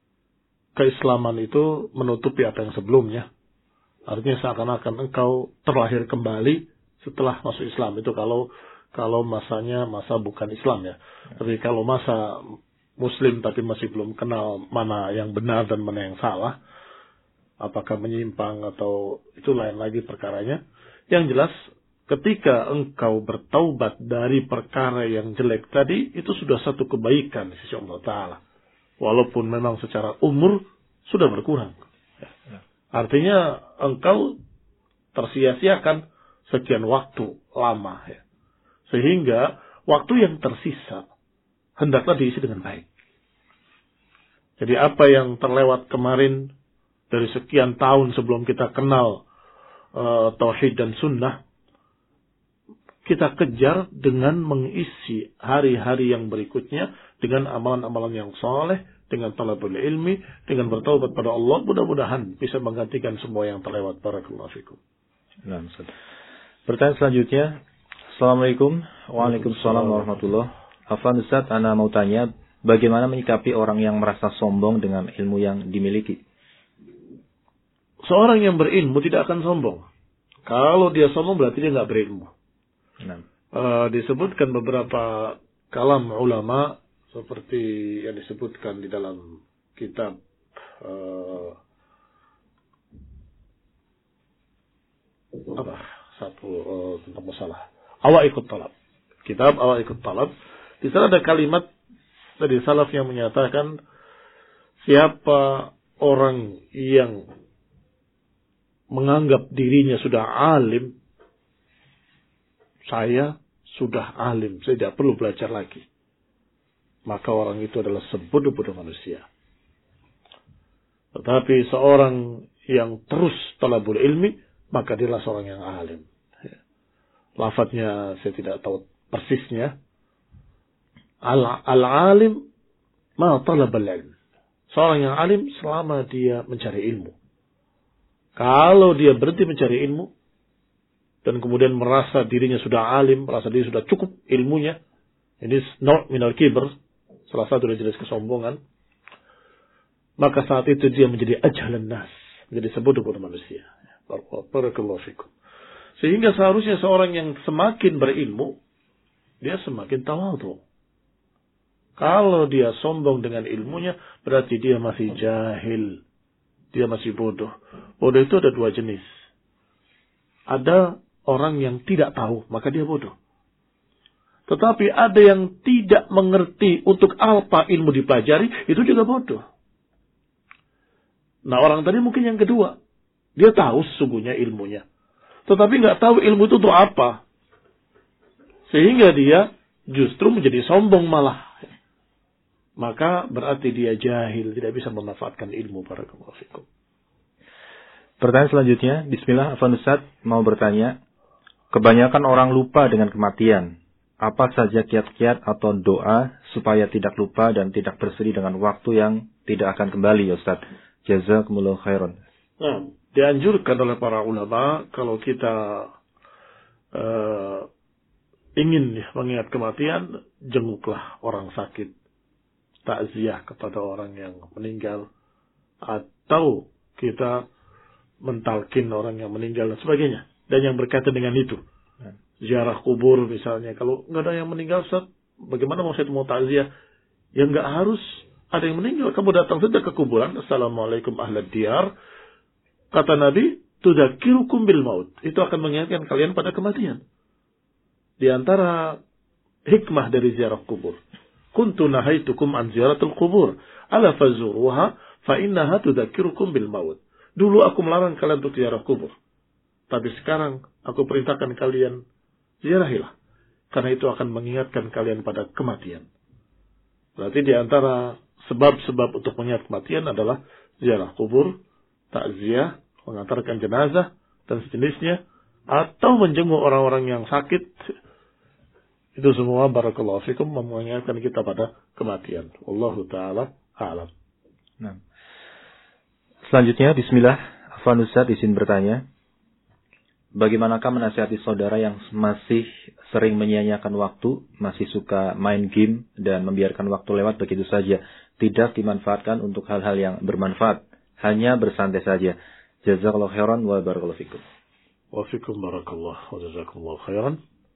Keislaman itu menutupi apa yang sebelumnya. Artinya seakan-akan engkau terlahir kembali setelah masuk Islam. Itu kalau kalau masanya masa bukan Islam ya. Tapi kalau masa Muslim tapi masih belum kenal mana yang benar dan mana yang salah, apakah menyimpang atau itu lain lagi perkaranya. Yang jelas ketika engkau bertaubat dari perkara yang jelek tadi, itu sudah satu kebaikan di sisi Allah Ta'ala. Walaupun memang secara umur sudah berkurang. Artinya engkau tersia-siakan sekian waktu lama. Ya. Sehingga waktu yang tersisa hendaklah diisi dengan baik. Jadi apa yang terlewat kemarin dari sekian tahun sebelum kita kenal uh, tauhid dan sunnah, kita kejar dengan mengisi hari-hari yang berikutnya dengan amalan-amalan yang saleh, dengan talabul ilmi, dengan bertaubat pada Allah. Mudah-mudahan bisa menggantikan semua yang terlewat. Barakallahu fikum. Nah, pertanyaan selanjutnya. Assalamualaikum. Waalaikumsalam warahmatullahi wabarakatuh. Afan Ustaz, ana mau tanya, bagaimana menyikapi orang yang merasa sombong dengan ilmu yang dimiliki? Seorang yang berilmu tidak akan sombong. Kalau dia sombong berarti dia nggak berilmu. Nah. Uh, disebutkan beberapa kalam ulama seperti yang disebutkan di dalam kitab uh, apa satu uh, tentang masalah Awaiqut Talab. Kitab Awaiqut Talab. Di sana ada kalimat dari salaf yang menyatakan siapa orang yang menganggap dirinya sudah alim, saya sudah alim, saya tidak perlu belajar lagi, maka orang itu adalah sebodoh-bodoh manusia. Tetapi seorang yang terus talabul ilmi, maka dialah seorang yang alim. lafadznya saya tidak tahu persisnya. Al-alim ma talabal ilm. Seorang yang alim selama dia mencari ilmu. Kalau dia berhenti mencari ilmu dan kemudian merasa dirinya sudah alim, merasa diri sudah cukup ilmunya, ini naw' minal kibr, salah satu dari jenis kesombongan, maka saat itu dia menjadi ajhalan nas, menjadi sebodoh-bodoh manusia. Barakallahu fikum. Sehingga seharusnya seorang yang semakin berilmu, dia semakin tawadhu. Kalau dia sombong dengan ilmunya, berarti dia masih jahil. Dia masih bodoh. Bodoh itu ada dua jenis. Ada orang yang tidak tahu, maka dia bodoh. Tetapi ada yang tidak mengerti untuk apa ilmu dipelajari, itu juga bodoh. Nah, orang tadi mungkin yang kedua. Dia tahu sesungguhnya ilmunya. Tetapi nggak tahu ilmu itu untuk apa. Sehingga dia justru menjadi sombong malah. Maka berarti dia jahil, tidak bisa memanfaatkan ilmu. Barakallahu fikum. Pertanyaan selanjutnya, bismillah, Afwan Ustaz mau bertanya, kebanyakan orang lupa dengan kematian. Apa saja kiat-kiat atau doa supaya tidak lupa dan tidak bersedih dengan waktu yang tidak akan kembali, ya Ustaz? Jazakumullahu khairan. Nah, dianjurkan oleh para ulama kalau kita uh, ingin ya, mengingat kematian, jenguklah orang sakit. Takziah kepada orang yang meninggal, atau kita mentalkin orang yang meninggal dan sebagainya, dan yang berkaitan dengan itu. Ziarah kubur misalnya, kalau nggak ada yang meninggal, Ustaz, bagaimana mau saya mau takziah? Ya nggak harus ada yang meninggal, kamu datang saja ke kuburan, assalamualaikum ahlad diyar, kata Nabi, tudzakirukum bil maut, itu akan mengingatkan kalian pada kematian. Di antara hikmah dari ziarah kubur, kuntu nahaitukum an ziyaratul qubur ala fazuruha fa innaha tudzakirukum bil maut. Dulu aku melarang kalian untuk ziarah kubur, tapi sekarang aku perintahkan kalian ziarahilah, karena itu akan mengingatkan kalian pada kematian. Berarti di antara sebab-sebab untuk mengingat kematian adalah ziarah kubur, takziah, mengantarkan jenazah dan sejenisnya, atau menjenguk orang-orang yang sakit. Itu semua barakallahu fikum mengingatkan kita pada kematian. Wallahu taala a'lam. Nah. Selanjutnya, bismillah, Afwan Ustaz izin bertanya. Bagaimanakah menasihati saudara yang masih sering menyia-nyiakan waktu, masih suka main game dan membiarkan waktu lewat begitu saja, tidak dimanfaatkan untuk hal-hal yang bermanfaat, hanya bersantai saja. Jazakallahu khairan wa barakallahu fikum. Wa fikum barakallahu wa jazakumullahu khairan.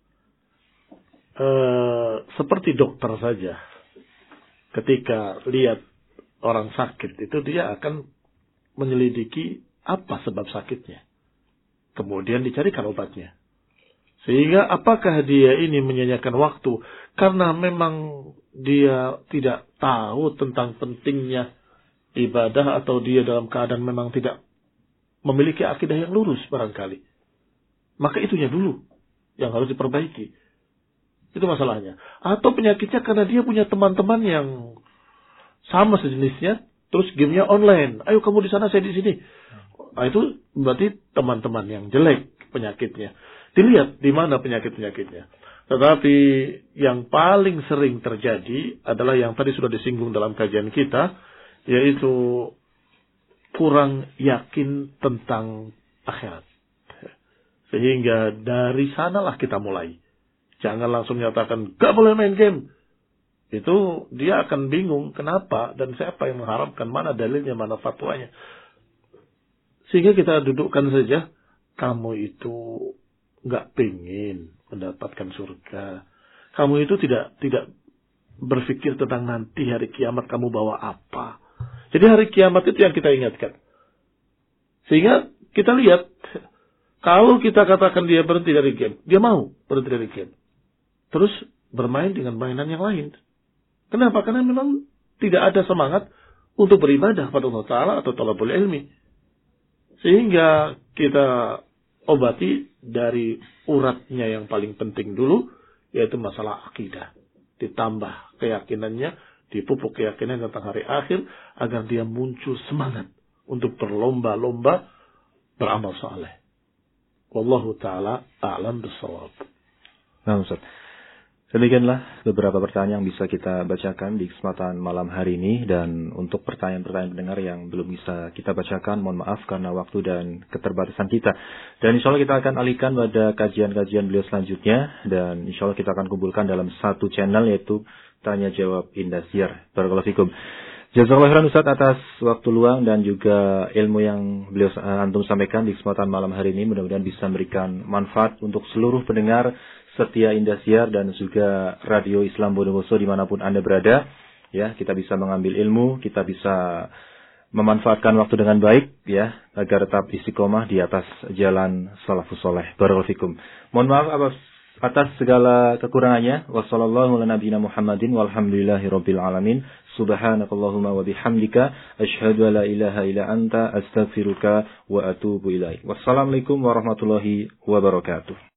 Uh, seperti dokter saja, ketika lihat orang sakit itu dia akan menyelidiki apa sebab sakitnya, kemudian dicarikan obatnya. Sehingga apakah dia ini menyia-nyiakan waktu karena memang dia tidak tahu tentang pentingnya ibadah, atau dia dalam keadaan memang tidak memiliki akidah yang lurus barangkali, maka itunya dulu yang harus diperbaiki. Itu masalahnya. Atau penyakitnya karena dia punya teman-teman yang sama sejenisnya, terus gamenya online. Ayo kamu di sana, saya di sini. Nah, itu berarti teman-teman yang jelek penyakitnya. Dilihat di mana penyakit-penyakitnya. Tetapi yang paling sering terjadi adalah yang tadi sudah disinggung dalam kajian kita, yaitu kurang yakin tentang akhirat. Sehingga dari sanalah kita mulai. Jangan langsung menyatakan, gak boleh main game. Itu dia akan bingung, kenapa dan siapa yang mengharamkan, mana dalilnya, mana fatwanya. Sehingga kita dudukkan saja, kamu itu gak pengen mendapatkan surga. Kamu itu tidak tidak berpikir tentang nanti hari kiamat kamu bawa apa. Jadi hari kiamat itu yang kita ingatkan. Sehingga kita lihat, kalau kita katakan dia berhenti dari game, dia mau berhenti dari game. Terus bermain dengan mainan yang lain. Kenapa? Karena memang tidak ada semangat untuk beribadah pada Allah Ta'ala atau talabul ilmi. Sehingga kita obati dari uratnya yang paling penting dulu, yaitu masalah akidah. Ditambah keyakinannya, dipupuk keyakinan tentang hari akhir, agar dia muncul semangat untuk berlomba-lomba beramal saleh. Wallahu ta'ala a'lam bissawab. Nah, Ustaz. Demikianlah beberapa pertanyaan yang bisa kita bacakan di kesempatan malam hari ini, dan untuk pertanyaan-pertanyaan pendengar yang belum bisa kita bacakan, mohon maaf karena waktu dan keterbatasan kita. Dan insya Allah kita akan alihkan pada kajian-kajian beliau selanjutnya, dan insya Allah kita akan kumpulkan dalam satu channel, yaitu Tanya Jawab Indosiar. Barakallahu fikum. Jazakallahu khairan Ustaz atas waktu luang dan juga ilmu yang beliau uh, antum sampaikan di kesempatan malam hari ini. Mudah-mudahan bisa memberikan manfaat untuk seluruh pendengar setia Indosiar dan juga Radio Islam Bondowoso dimanapun Anda berada. Ya, kita bisa mengambil ilmu, kita bisa memanfaatkan waktu dengan baik, ya, agar tetap istiqomah di atas jalan salafus saleh. Barakallahu fikum. Mohon maaf atas segala kekurangannya. Wassallallahu ala nabiyina Muhammadin walhamdulillahi rabbil alamin. Subhanakallahumma wa bihamdika asyhadu an la ilaha illa anta astaghfiruka wa atubu ilaik. Wassalamualaikum warahmatullahi wabarakatuh.